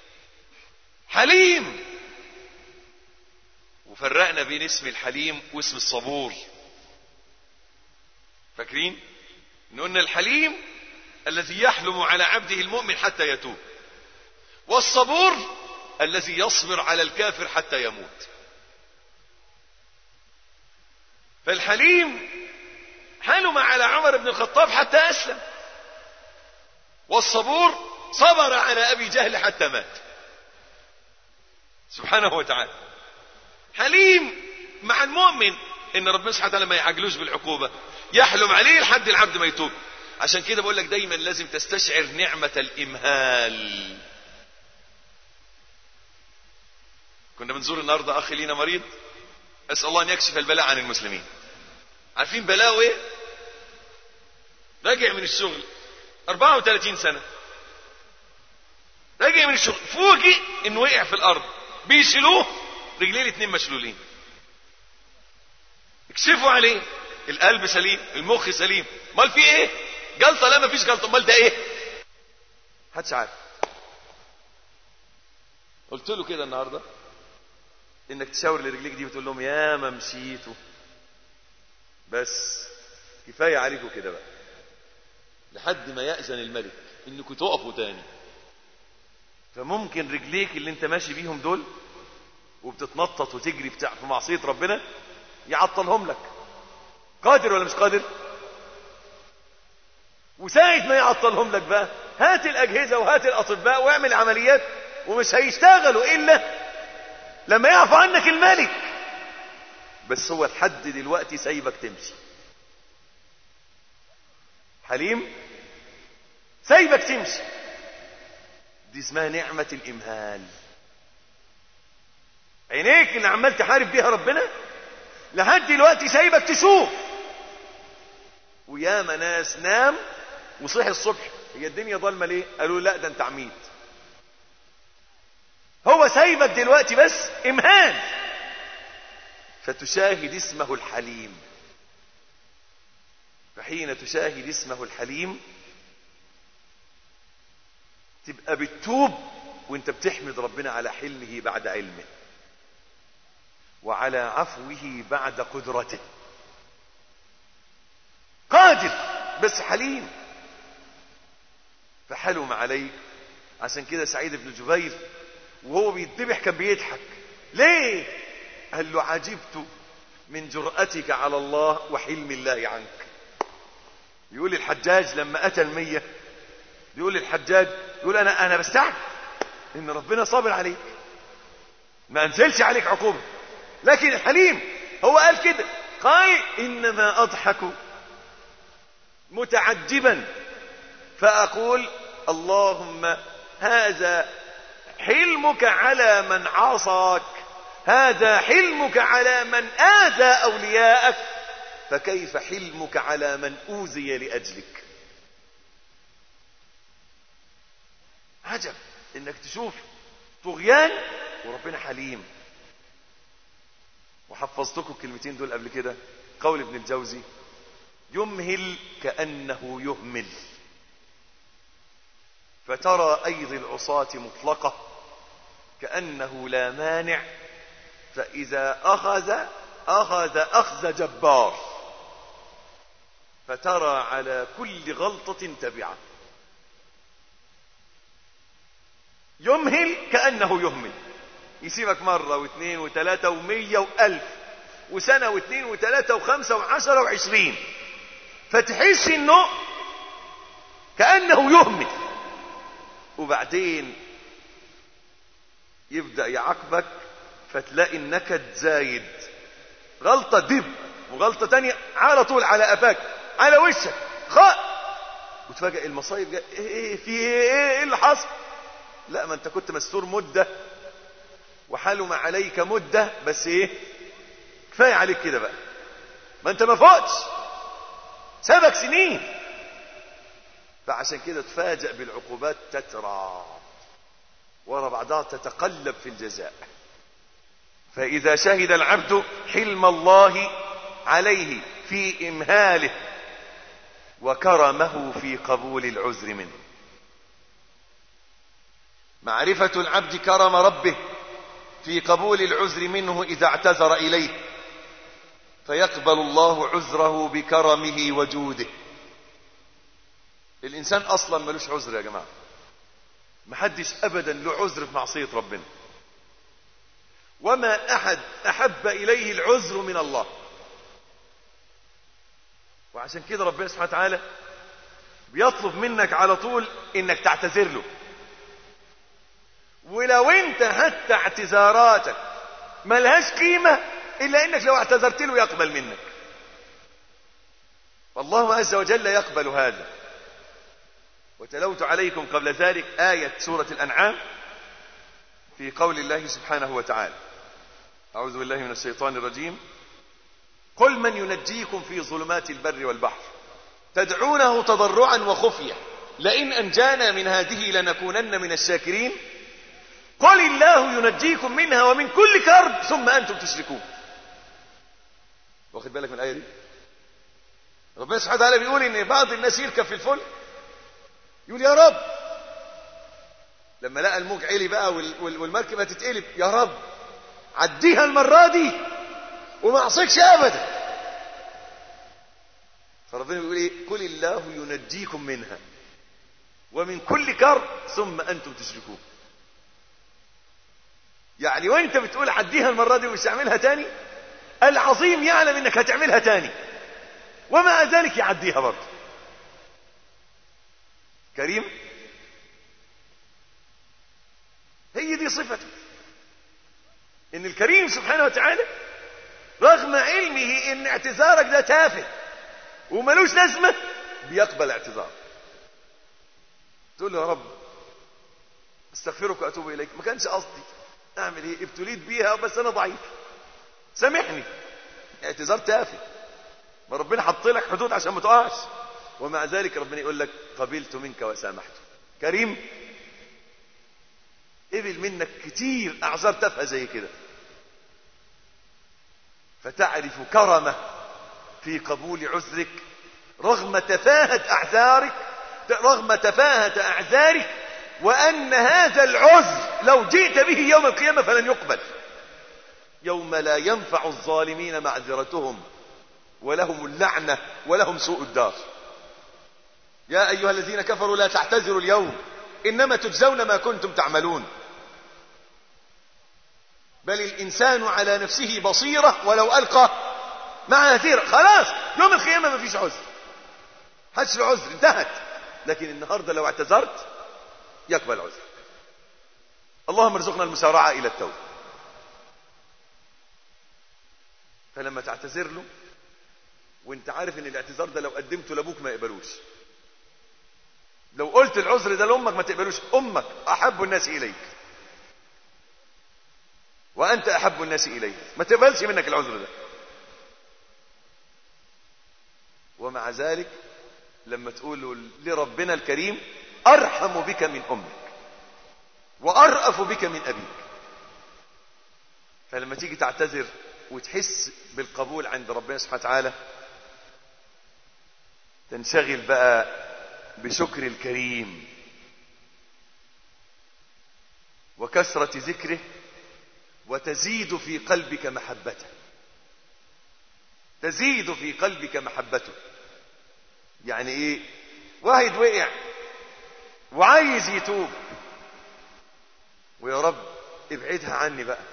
حليم. وفرقنا بين اسم الحليم واسم الصبور. فاكرين ان قلنا الحليم الذي يحلم على عبده المؤمن حتى يتوب، والصبور الذي يصبر على الكافر حتى يموت. فالحليم حلم على عمر بن الخطاب حتى أسلم، والصبور صبر على أبي جهل حتى مات سبحانه وتعالى. حليم مع المؤمن إن ربنا سبحانه وتعالى ما يعجلوش بالعقوبة، يحلم عليه لحد العبد ما يتوب. عشان كده بقول لك دايما لازم تستشعر نعمة الإمهال. كنا بنزور النهارده أخي لينا مريض، أسأل الله أن يكشف البلاء عن المسلمين. عارفين بلاءه ايه؟ راجع من الشغل أربعة وثلاثين سنة، راجع من الشغل فوجئ انه وقع في الارض، بيشيلوه رجليه الاتنين مشلولين، اكشفوا عليه، القلب سليم المخ سليم، امال في ايه؟ جلطه؟ لا مفيش جلطه، امال ده ايه؟ محدش عارف. قلت له كده النهارده انك تشاور لرجليك دي وتقول لهم يا ما مشيتوا، بس كفايه عليكم كده بقى لحد ما يأذن الملك انكم تقفوا تاني. فممكن رجليك اللي انت ماشي بيهم دول وبتتنطط وتجري في معصيه ربنا يعطلهم لك. قادر ولا مش قادر؟ وساعة ما يعطلهم لك بقى هات الاجهزه وهات الاطباء واعمل عمليات، ومش هيشتغلوا الا لما يعفو عنك الملك. بس هو لحد دلوقتي سايبك تمشي. حليم سايبك تمشي، دي اسمها نعمة الإمهال. عينيك اللي عمال تحارب بيها ربنا لحد دلوقتي سايبك تشوف. وياما ناس نام وصحي الصبح هي الدنيا ضلمة ليه؟ قالوا لا ده انت عميد. هو سايبك دلوقتي بس امهال، فتشاهد اسمه الحليم. فحين تشاهد اسمه الحليم تبقى بتتوب وانت بتحمد ربنا على حلمه بعد علمه، وعلى عفوه بعد قدرته. قادر بس حليم، فحلم عليك. عشان كده سعيد بن جبير وهو بيتذبح كان بيضحك. ليه؟ قال له عجبت من جرأتك على الله وحلم الله عنك. يقول الحجاج لما أتى المية، يقول الحجاج يقول أنا أنا بستعجب إن ربنا صابر عليك، ما أنزلش عليك عقوبة، لكن الحليم هو قال كده، قال إنما أضحك متعجبا فأقول اللهم هذا حلمك على من عصاك، هذا حلمك على من آذى أولياءك، فكيف حلمك على من أوذي لأجلك. عجب انك تشوف طغيان وربنا حليم. وحفظتكم الكلمتين دول قبل كده، قول ابن الجوزي يمهل كأنه يهمل، فترى أيدي العصاة مطلقة كأنه لا مانع، فإذا أخذ أخذ أخذ جبار، فترى على كل غلطة تبعة. يمهل كأنه يهمل، يسيبك مرة واثنين وثلاثة ومية وألف وسنة واثنين وثلاثة وخمسة وعشرة وعشرين، فتحس انه كأنه يهمل، وبعدين يبدأ يعاقبك فتلاقي النكد زايد، غلطة دب وغلطة تانية على طول على قفاك على وشك خاء، وتفاجئ المصايب جاء. ايه في ايه ايه اللي حصل؟ لا ما انت كنت مستور مدة وحلم عليك مدة، بس ايه كفاية عليك كده بقى، ما انت ما فوتش سبك سنين. فعشان كده تفاجأ بالعقوبات تترى ورا بعضها تتقلب في الجزاء. فإذا شهد العبد حلم الله عليه في إمهاله وكرمه في قبول العذر منه، معرفة العبد كرم ربه في قبول العذر منه إذا اعتذر إليه، فيقبل الله عذره بكرمه وجوده. الإنسان أصلا ملوش عذر يا جماعة، محدش أبدا له عذر في معصية ربنا، وما أحد أحب إليه العذر من الله. وعشان كده ربنا سبحانه وتعالى بيطلب منك على طول إنك تعتذر له، ولو انت حتى اعتذاراتك ملهاش قيمة إلا إنك لو اعتذرت له يقبل منك، والله عز وجل يقبل هذا. وتلوت عليكم قبل ذلك آية سورة الأنعام في قول الله سبحانه وتعالى، أعوذ بالله من الشيطان الرجيم، قل من ينجيكم في ظلمات البر والبحر تدعونه تضرعا وخفية لئن أنجانا من هذه لنكونن من الشاكرين قل الله ينجيكم منها ومن كل كرب ثم أنتم تشركون. واخد بالك من الآية دي؟ ربنا سبحانه وتعالى بيقول إن بعض الناس يركب في الفلك يقول يا رب، لما لقى الموج عالي بقى والمركبة هتتقلب، يا رب عديها المرة دي وما اعصيكش أبدا. فربنا بيقول إيه؟ قل الله ينجيكم منها ومن كل كرب ثم أنتم تشركون. يعني وانت بتقول عديها المرة دي ومش هعملها تاني، العظيم يعلم انك هتعملها تاني ومع ذلك يعديها برضه. كريم، هي دي صفته، ان الكريم سبحانه وتعالى رغم علمه ان اعتذارك ده تافه وملوش لازمة بيقبل اعتذار. تقول له يا رب استغفرك واتوب اليك، ما كانش قصدي، اعمل ايه، ابتليت بيها بس انا ضعيف، سامحني. اعتذار تافه، ما ربنا حط لك حدود عشان ما تقعش، ومع ذلك ربنا يقول لك قبلت منك وسامحت. كريم، قبل منك كتير اعذار تافهه زي كده، فتعرف كرمه في قبول عذرك رغم تفاهة اعذارك، رغم تفاهة اعذارك، وان هذا العذر لو جئت به يوم القيامة فلن يقبل، يوم لا ينفع الظالمين معذرتهم ولهم اللعنة ولهم سوء الدار. يا ايها الذين كفروا لا تعتذروا اليوم انما تجزون ما كنتم تعملون. بل الانسان على نفسه بصيرة ولو القى معاذيره. خلاص يوم القيامة ما فيش عذر، حدش له عذر، انتهت. لكن النهاردة لو اعتذرت يقبل عذر. اللهم ارزقنا المسارعة الى التوبة. فلما تعتذر له وانت عارف ان الاعتذار ده لو قدمته لابوك ما يقبلوش، لو قلت العذر ده لامك ما تقبلوش، امك احب الناس اليك وانت احب الناس اليه، ما تقبلش منك العذر ده. ومع ذلك لما تقول لربنا الكريم ارحم بك من امك وارأف بك من ابيك، فلما تيجي تعتذر وتحس بالقبول عند ربنا سبحانه وتعالى تنشغل بقى بشكر الكريم وكثرة ذكره، وتزيد في قلبك محبته، تزيد في قلبك محبته. يعني ايه؟ واحد وقع وعايز يتوب، ويا رب ابعدها عني بقى.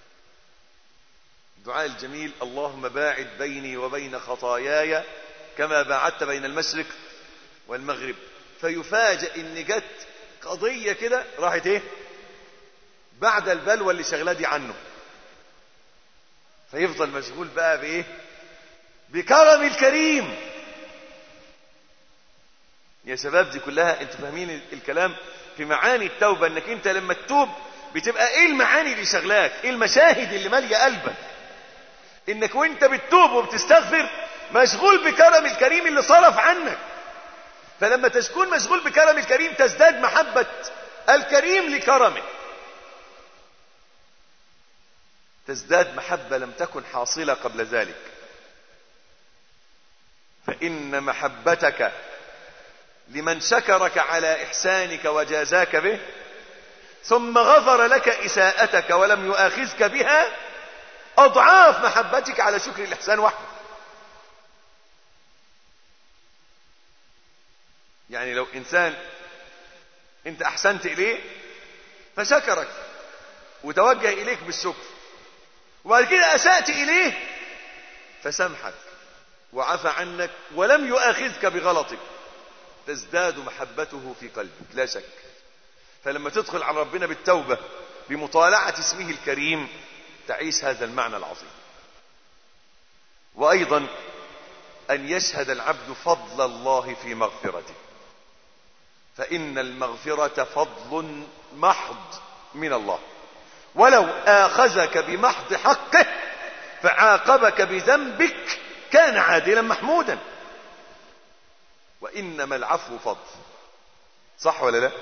الدعاء الجميل اللهم باعد بيني وبين خطاياي كما باعدت بين المشرق والمغرب. فيفاجئ ان جت قضية كده راحت ايه بعد البلوى اللي شغلاه دي عنه، فيفضل مشغول بقى بايه؟ بكرم الكريم. يا شباب دي كلها انتوا فاهمين الكلام في معاني التوبة، انك انت لما تتوب بتبقى ايه المعاني اللي شغلاك، ايه المشاهد اللي مالية قلبك، انك وانت بتتوب وبتستغفر مشغول بكرم الكريم اللي صرف عنك. فلما تكون مشغول بكرم الكريم تزداد محبة الكريم لكرمه، تزداد محبة لم تكن حاصلة قبل ذلك. فإن محبتك لمن شكرك على إحسانك وجازاك به ثم غفر لك إساءتك ولم يؤاخذك بها أضعاف محبتك على شكر الإحسان وحده. يعني لو إنسان أنت أحسنت إليه فشكرك وتوجه إليك بالشكر، وبعد كده أسأت إليه فسامحك وعفى عنك ولم يؤاخذك بغلطك، تزداد محبته في قلبك لا شك. فلما تدخل على ربنا بالتوبة بمطالعة اسمه الكريم تعيش هذا المعنى العظيم. وأيضا أن يشهد العبد فضل الله في مغفرته، فإن المغفرة فضل محض من الله، ولو آخذك بمحض حقه فعاقبك بذنبك كان عادلا محمودا. وإنما العفو فضل، صح ولا لا؟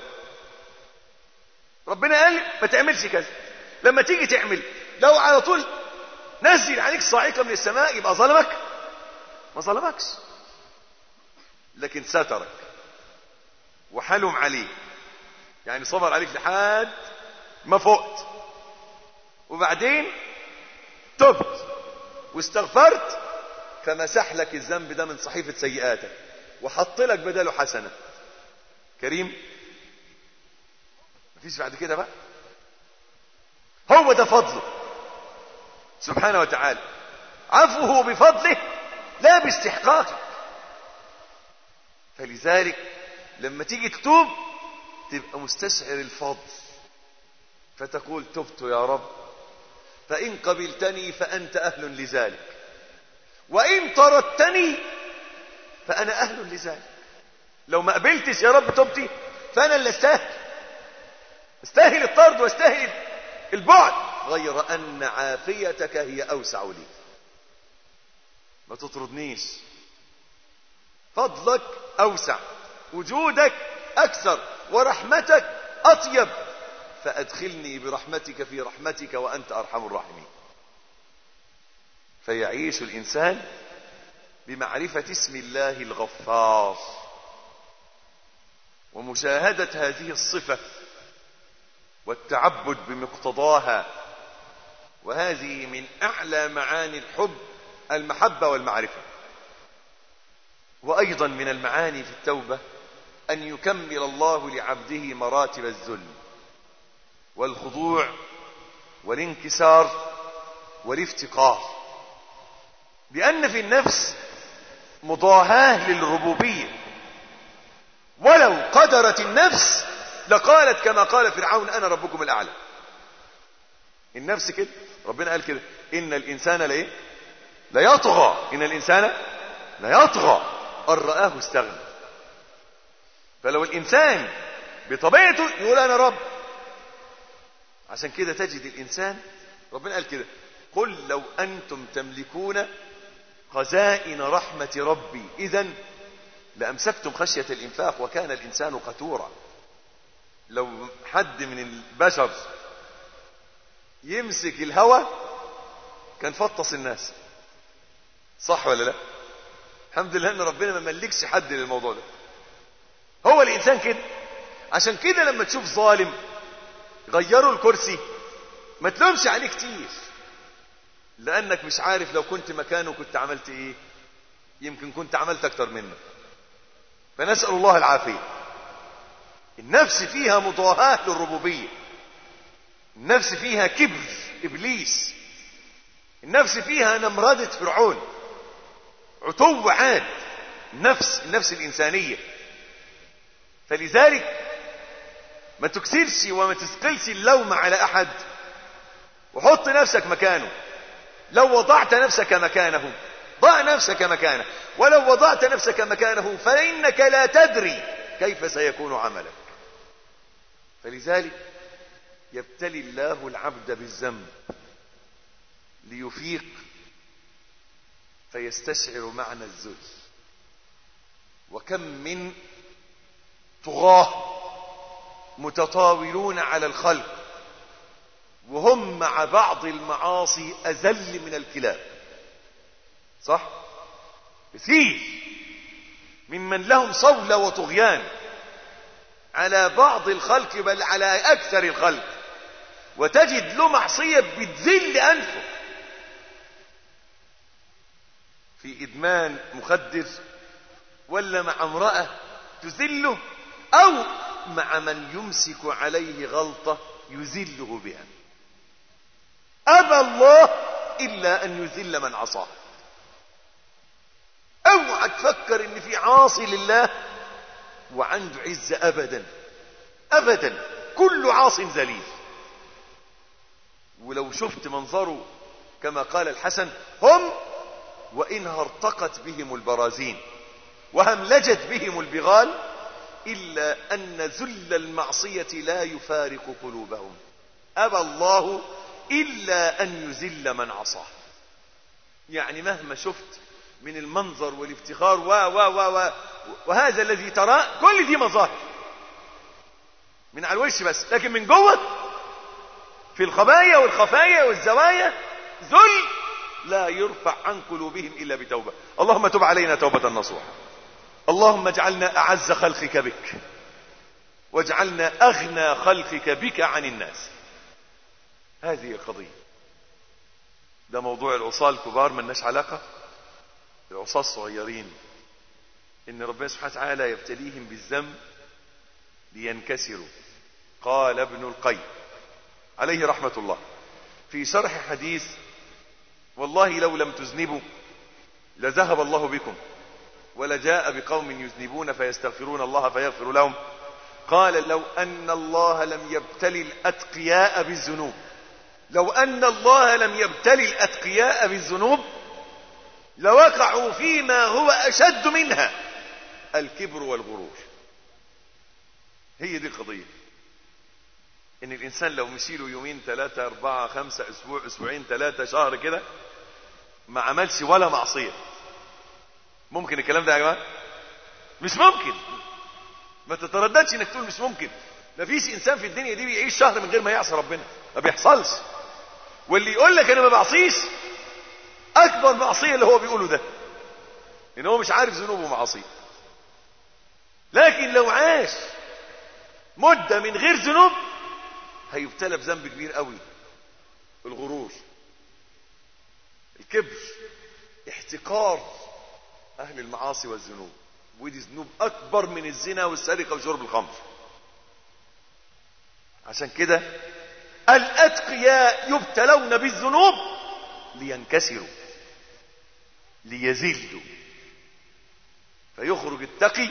ربنا قال ما تعملش كذا، لما تيجي تعمل لو على طول نزل عليك صاعقة من السماء يبقى ظلمك؟ ما ظلمكش، لكن سترك وحلم عليك، يعني صبر عليك لحد ما فقت، وبعدين تبت واستغفرت فمسح لك الذنب ده من صحيفة سيئاتك وحط لك بداله حسنة. كريم مفيش بعد كده بقى، هو ده فضله سبحانه وتعالى، عفوه بفضله لا باستحقاقك. فلذلك لما تيجي تتوب تبقى مستشعر الفضل فتقول تبت يا رب، فإن قبلتني فأنت أهل لذلك، وإن طردتني فأنا أهل لذلك. لو ما قبلتش يا رب توبتي فأنا اللي استاهل، استاهل الطرد واستاهل البعد، غير أن عافيتك هي أوسع لي. ما تطردنيش، فضلك أوسع، وجودك أكثر، ورحمتك أطيب، فأدخلني برحمتك في رحمتك وأنت أرحم الراحمين. فيعيش الإنسان بمعرفة اسم الله الغفار ومشاهدة هذه الصفة والتعبد بمقتضاها، وهذه من أعلى معاني الحب المحبة والمعرفة. وأيضا من المعاني في التوبة أن يكمل الله لعبده مراتب الذل والخضوع والانكسار والافتقار، لأن في النفس مضاهاة للربوبية، ولو قدرت النفس لقالت كما قال فرعون أنا ربكم الأعلى. النفس كده، ربنا قال كده إن الإنسان لإيه؟ لا يطغى، إن الإنسان لا يطغى أن رآه استغنى. فلو الإنسان بطبيعته يقول أنا رب، عشان كده تجد الإنسان ربنا قال كده قل لو أنتم تملكون خزائن رحمة ربي إذن لأمسكتم خشية الإنفاق وكان الإنسان قتورا. لو حد من البشر يمسك الهوى كان فطس الناس، صح ولا لا؟ الحمد لله ان ربنا ما ملكش حد للموضوع ده. هو الانسان كده. عشان كده لما تشوف ظالم غيروا الكرسي ما تلومش عليه كتير، لانك مش عارف لو كنت مكانه كنت عملت ايه. يمكن كنت عملت اكتر منه. فنسأل الله العافية. النفس فيها مضاهاة للربوبية، النفس فيها كبر ابليس، النفس فيها نمردة فرعون، عتو عاد، النفس النفس الإنسانية. فلذلك ما تكسرش وما تثقلش اللوم على أحد، وحط نفسك مكانه. لو وضعت نفسك مكانه ضع نفسك مكانه، ولو وضعت نفسك مكانه فإنك لا تدري كيف سيكون عملك. فلذلك يبتلي الله العبد بالذنب ليفيق فيستشعر معنى الذل. وكم من طغاة متطاولون على الخلق وهم مع بعض المعاصي أذل من الكلاب، صح؟ كثير ممن لهم صولة وطغيان على بعض الخلق بل على أكثر الخلق، وتجد له معصية بتذل أنفه في إدمان مخدر، ولا مع امرأة تذله، أو مع من يمسك عليه غلطة يذله بها. أبى الله إلا أن يذل من عصاه. اوعى تفكر ان في عاصي لله وعنده عزة، ابدا ابدا، كل عاص ذليل. ولو شفت منظره كما قال الحسن هم وإنها ارتقت بهم البرازين وهملجت بهم البغال إلا أن ذل المعصية لا يفارق قلوبهم. أبى الله إلا أن يذل من عصاه. يعني مهما شفت من المنظر والافتخار و و و و وهذا الذي تراه كل دي مظاهر من على الوش بس، لكن من جوه في الخبايا والخفايا والزوايا ذل لا يرفع عن قلوبهم إلا بتوبة. اللهم تب علينا توبة نصوحة. اللهم اجعلنا أعز خلقك بك، واجعلنا أغنى خلقك بك عن الناس. هذه القضية. ده موضوع العصاة الكبار ملناش علاقة. العصاة الصغيرين إن ربنا سبحانه وتعالى يبتليهم بالذنب لينكسروا. قال ابن القيم عليه رحمة الله في شرح حديث والله لو لم تذنبوا لذهب الله بكم ولجاء بقوم يذنبون فيستغفرون الله فيغفر لهم. قال لو أن الله لم يبتلي الأتقياء بالذنوب، لو أن الله لم يبتلي الأتقياء بالذنوب لوقعوا فيما هو أشد منها، الكبر والغرور. هي دي القضية. ان الانسان لو مشيله يومين ثلاثة اربعة خمسة اسبوع اسبوعين ثلاثة شهر كده ما عملش ولا معصية، ممكن الكلام ده يا جماعة؟ مش ممكن. ما تترددش انك تقول مش ممكن. مفيش انسان في الدنيا دي بيعيش شهر من غير ما يعصي ربنا، ما بيحصلش. واللي يقول لك انا ما بعصيش اكبر معصيه اللي هو بيقوله ده، ان هو مش عارف ذنوبه ومعاصيه. لكن لو عاش مده من غير ذنوب هيبتلى بذنب كبير قوي، الغرور، الكبر، احتقار اهل المعاصي والذنوب. ودي ذنوب اكبر من الزنا والسرقه وشرب الخمر. عشان كده الاتقياء يبتلون بالذنوب لينكسروا ليذلوا. فيخرج التقي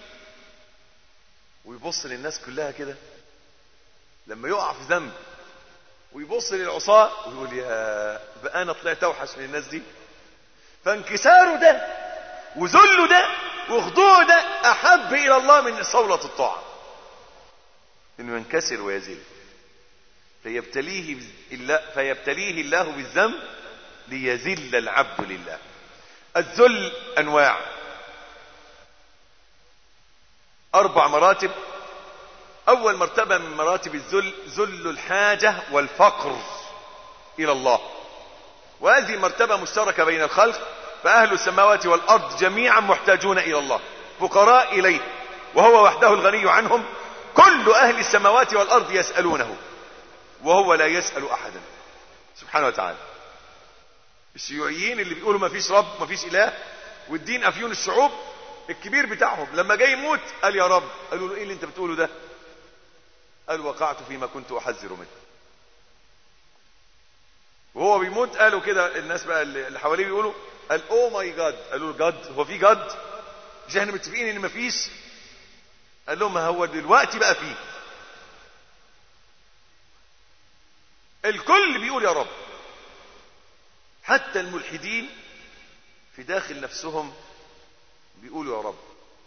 ويبص للناس كلها كده لما يقع في ذنب، ويبص للعصاة ويقول يا بقى انا طلعت اوحش من الناس دي. فانكساره ده وذله ده وخضوعه ده احب الى الله من صولة الطاعة، انه ينكسر ويزل. فيبتليه الله فيبتليه الله بالذنب ليذل العبد لله. الذل انواع، اربع مراتب. اول مرتبة من مراتب الذل ذل الحاجة والفقر الى الله، وهذه مرتبة مشتركة بين الخلق، فاهل السماوات والارض جميعا محتاجون الى الله، فقراء اليه، وهو وحده الغني عنهم. كل اهل السماوات والارض يسألونه وهو لا يسأل احدا سبحانه وتعالى. الشيوعيين اللي بيقولوا ما فيش رب ما فيش اله والدين افيون الشعوب، الكبير بتاعهم لما جاي يموت قال يا رب. قالوا له ايه اللي انت بتقوله ده؟ قال وقعت فيما كنت احذر منه. وهو بيموت قالوا كده الناس بقى اللي حواليه بيقولوا قال او ماي جاد. قالوا له جاد؟ هو في جاد؟ مش احنا متفقين ان ما فيش؟ قال لهم ما هو دلوقتي بقى فيه. الكل بيقول يا رب، حتى الملحدين في داخل نفسهم بيقولوا يا رب.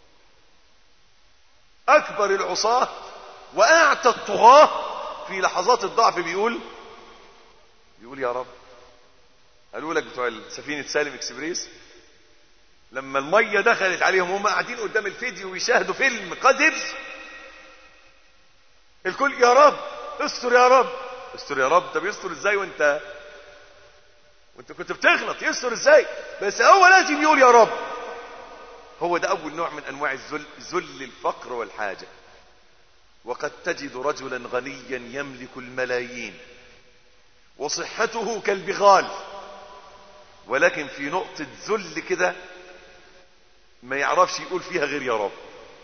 اكبر العصاة واعتى الطغاة في لحظات الضعف بيقول بيقول يا رب. قالوا لك بتوع سفينة سالم اكسبريس لما المية دخلت عليهم هم قاعدين قدام الفيديو ويشاهدوا فيلم قذر، الكل يا رب استر يا رب استر يا رب. طب يستر ازاي وانت وانت كنت بتغلط؟ يستر ازاي؟ بس هو لازم يقول يا رب. هو ده اول نوع من انواع الذل، ذل الفقر والحاجة. وقد تجد رجلا غنيا يملك الملايين وصحته كالبغال، ولكن في نقطة ذل كده ما يعرفش يقول فيها غير يا رب.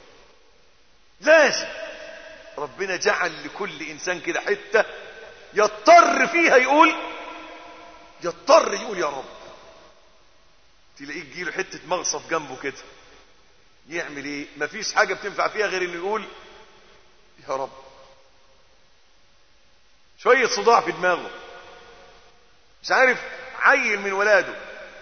لازم ربنا جعل لكل انسان كده حتة يضطر فيها يقول يضطر يقول يا رب. تلاقيه تجيله حتة مغصب جنبه كده، يعمل ايه؟ مفيش حاجة بتنفع فيها غير انه يقول يا رب. شوية صداع في دماغه، مش عارف، عيل من ولاده،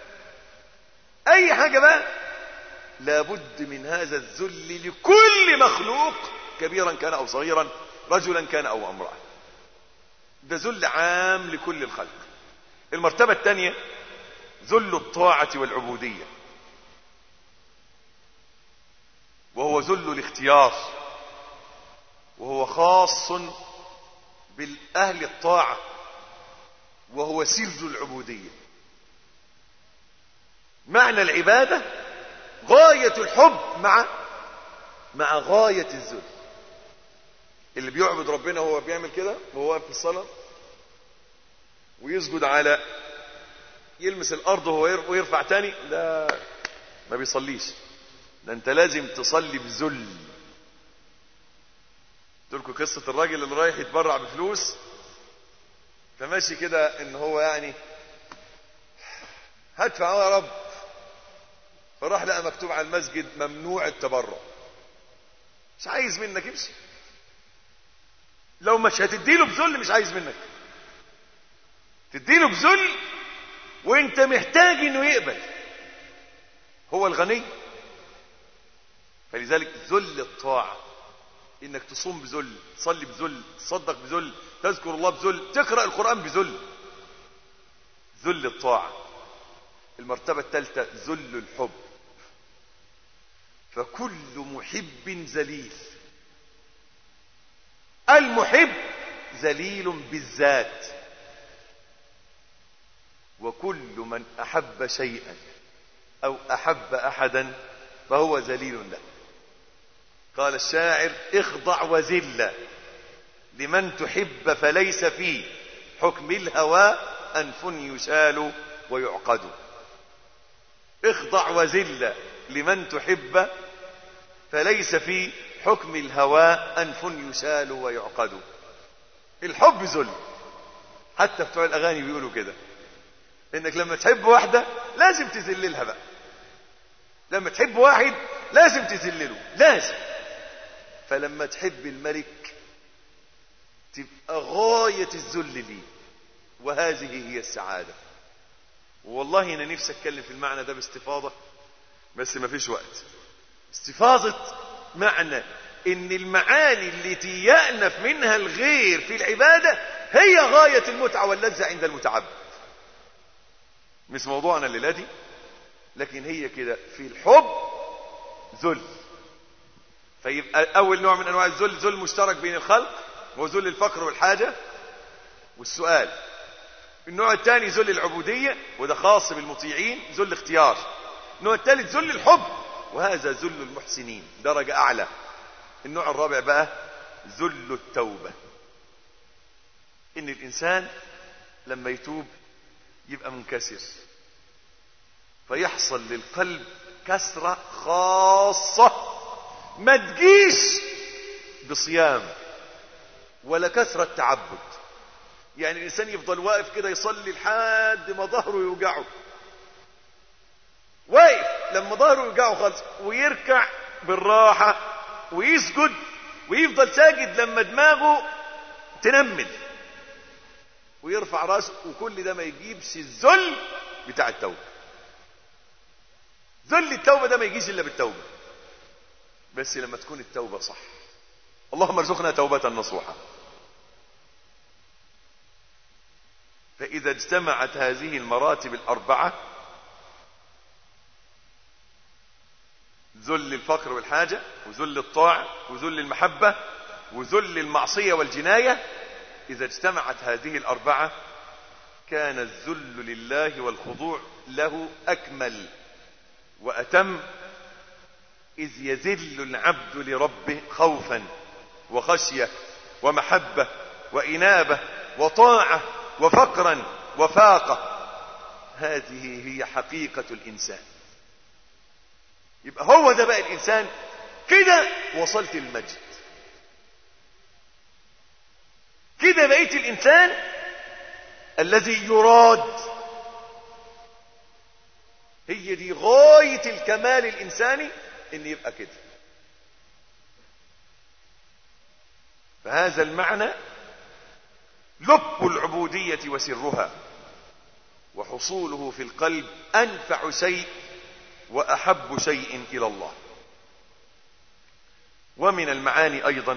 اي حاجة بقى، لابد من هذا الذل لكل مخلوق كبيرا كان او صغيرا، رجلا كان او امرأة. ده ذل عام لكل الخلق. المرتبة الثانية ذل الطاعة والعبودية، وهو ذل الاختيار، وهو خاص بالأهل الطاعة، وهو سر العبودية. معنى العبادة غاية الحب مع مع غاية الذل. اللي بيعبد ربنا وهو بيعمل كده وهو واقف في الصلاة ويسجد على يلمس الأرض وهو ويرفع تاني، ده ما بيصليش. ده انت لازم تصلي بذل. قلت لكم قصة الراجل اللي رايح يتبرع بفلوس، فماشي كده ان هو يعني هدفع يا رب، فراح لقى مكتوب على المسجد ممنوع التبرع. مش عايز منك، امشي. لو مش هتديله بذل مش عايز منك، تديله بذل وانت محتاج انه يقبل. هو الغني. فلذلك ذل الطاعة، انك تصوم بذل، تصلي بذل، تصدق بذل، تذكر الله بذل، تقرأ القرآن بذل. ذل الطاعة. المرتبة الثالثة ذل الحب، فكل محب ذليل. المحب ذليل بالذات، وكل من أحب شيئا أو أحب أحدا فهو ذليل له. قال الشاعر: اخضع وذل لمن تحب فليس في حكم الهوى أنف يشال ويعقد. اخضع وذل لمن تحب فليس في حكم الهوى أنف يشال ويعقد. الحب ذل، حتى بتوع الأغاني بيقولوا كده، انك لما تحب واحدة لازم تذللها بقى، لما تحب واحد لازم تذلله، لازم. فلما تحب الملك تبقى غاية الذل ليه، وهذه هي السعادة. والله انا نفسي اتكلم في المعنى ده باستفاضة، بس ما فيش وقت. استفاضة معنى ان المعاني التي يأنف منها الغير في العبادة هي غاية المتعة واللذة عند المتعبد. مش موضوعنا الليلة دي، لكن هي كده. في الحب ذل، فيبقى اول نوع من انواع الذل ذل مشترك بين الخلق، وذل الفقر والحاجة والسؤال. النوع الثاني ذل العبودية، وده خاص بالمطيعين، ذل اختيار. النوع الثالث ذل الحب، وهذا ذل المحسنين درجة اعلى. النوع الرابع بقى ذل التوبة، ان الانسان لما يتوب يبقى منكسر، فيحصل للقلب كسرة خاصة ما تجيش بصيام ولا كسرة تعبد. يعني الإنسان يفضل واقف كده يصلي لحد ما ظهره يوجعه، واقف لما ظهره يوجعه خالص، ويركع بالراحة ويسجد ويفضل ساجد لما دماغه تنمل، ويرفع راسه، وكل ده ما يجيبش الذل بتاع التوبة. ذل التوبة ده ما يجيش إلا بالتوبة، بس لما تكون التوبة صح. اللهم ارزقنا توبة نصوحة. فإذا اجتمعت هذه المراتب الأربعة، ذل الفقر والحاجة، وذل الطاعة، وذل المحبة، وذل المعصية والجناية، إذا اجتمعت هذه الأربعة كان الذل لله والخضوع له أكمل وأتم، إذ يذل العبد لربه خوفا وخشية ومحبة وإنابة وطاعة وفقرا وفاقة. هذه هي حقيقة الإنسان. يبقى هو ده بقى الإنسان، كده وصلت المجد، كده بقيت الإنسان الذي يراد. هي دي غاية الكمال الإنساني، إن يبقى كده. فهذا المعنى لب العبودية وسرها، وحصوله في القلب أنفع شيء وأحب شيء إلى الله. ومن المعاني أيضا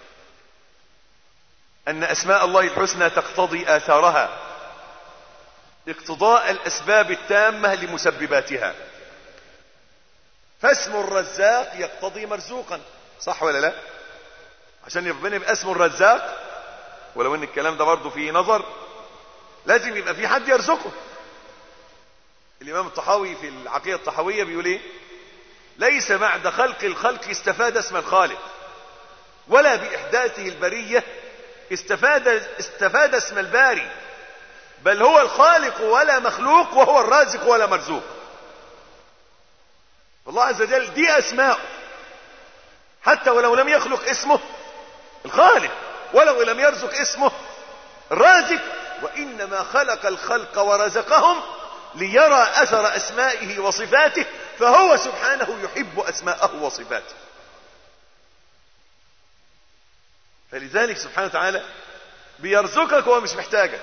أن أسماء الله الحسنى تقتضي آثارها اقتضاء الأسباب التامة لمسبباتها. فاسم الرزاق يقتضي مرزوقا، صح ولا لا؟ عشان ربنا يبقى اسمه الرزاق، ولو ان الكلام ده برضه فيه نظر، لازم يبقى في حد يرزقه. الإمام الطحاوي في العقيدة الطحاوية بيقول ايه؟ ليس بعد خلق الخلق استفاد اسم الخالق، ولا بإحداثه البرية استفاد استفاد اسم الباري، بل هو الخالق ولا مخلوق، وهو الرازق ولا مرزوق. الله عز وجل دي أسماء، حتى ولو لم يخلق اسمه الخالق، ولو لم يرزق اسمه الرازق، وإنما خلق الخلق ورزقهم ليرى أثر أسمائه وصفاته، فهو سبحانه يحب أسماءه وصفاته. فلذلك سبحانه وتعالى بيرزقك وهو مش محتاجك،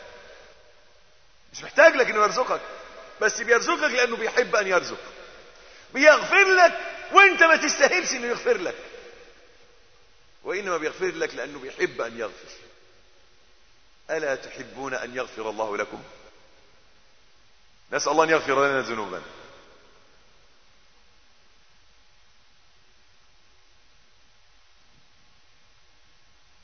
مش محتاج لك انه يرزقك، بس بيرزقك لانه بيحب ان يرزق. بيغفر لك وانت ما تستاهلش انه يغفر لك، وانما بيغفر لك لانه بيحب ان يغفر. الا تحبون ان يغفر الله لكم؟ نسأل الله ان يغفر لنا ذنوبنا.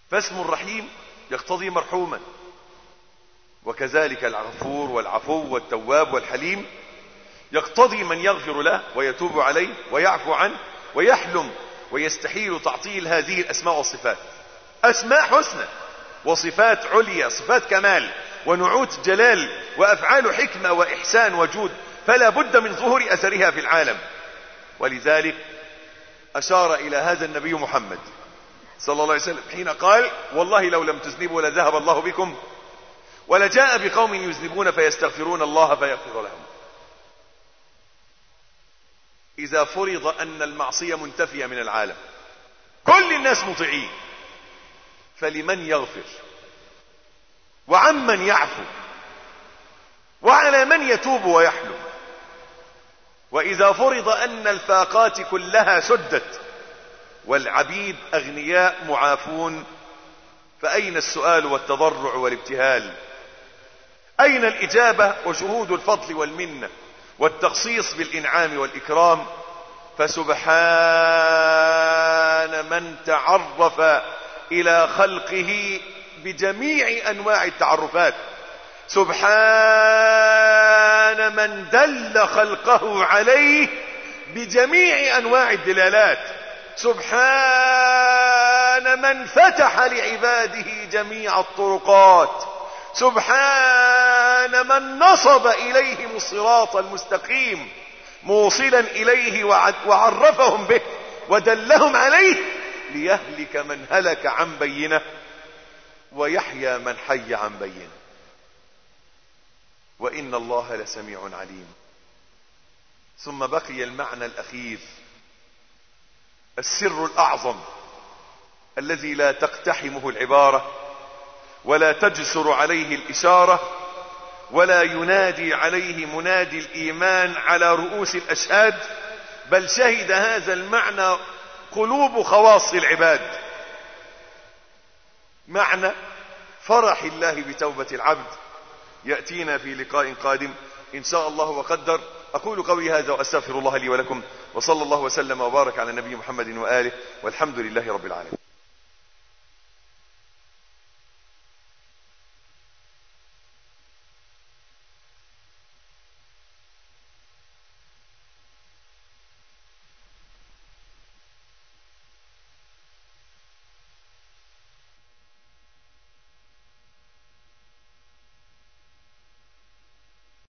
فاسم الرحيم يقتضي مرحوما، وكذلك الغفور والعفو والتواب والحليم يقتضي من يغفر له ويتوب عليه ويعفو عنه ويحلم، ويستحيل تعطيل هذه الأسماء والصفات. أسماء حسنى وصفات عليا، صفات كمال ونعوت جلال وأفعال حكمة وإحسان وجود، فلا بد من ظهور أثرها في العالم. ولذلك أشار إلى هذا النبي محمد صلى الله عليه وسلم حين قال: والله لو لم تذنبوا لذهب الله بكم ولجاء بقوم يذنبون فيستغفرون الله فيغفر لهم. إذا فرض أن المعصية منتفية من العالم، كل الناس مطيعين، فلمن يغفر وعمن يعفو وعلى من يتوب ويحلم؟ وإذا فرض أن الفاقات كلها سدت والعبيد أغنياء معافون، فأين السؤال والتضرع والابتهال؟ أين الإجابة وشهود الفضل والمنة والتخصيص بالإنعام والإكرام؟ فسبحان من تعرف إلى خلقه بجميع أنواع التعرفات، سبحان من دل خلقه عليه بجميع أنواع الدلالات، سبحان من فتح لعباده جميع الطرقات، سبحان من نصب إليهم الصراط المستقيم موصلا إليه وعرفهم به ودلهم عليه، ليهلك من هلك عن بينه ويحيى من حي عن بينه. وإن الله لسميع عليم. ثم بقي المعنى الأخير، السر الأعظم الذي لا تقتحمه العبارة ولا تجسر عليه الإشارة ولا ينادي عليه منادي الإيمان على رؤوس الأشهاد، بل شهد هذا المعنى قلوب خواص العباد، معنى فرح الله بتوبة العبد، يأتينا في لقاء قادم إن شاء الله وقدر. أقول قولي هذا وأستغفر الله لي ولكم، وصلى الله وسلم وبارك على نبي محمد وآله، والحمد لله رب العالمين.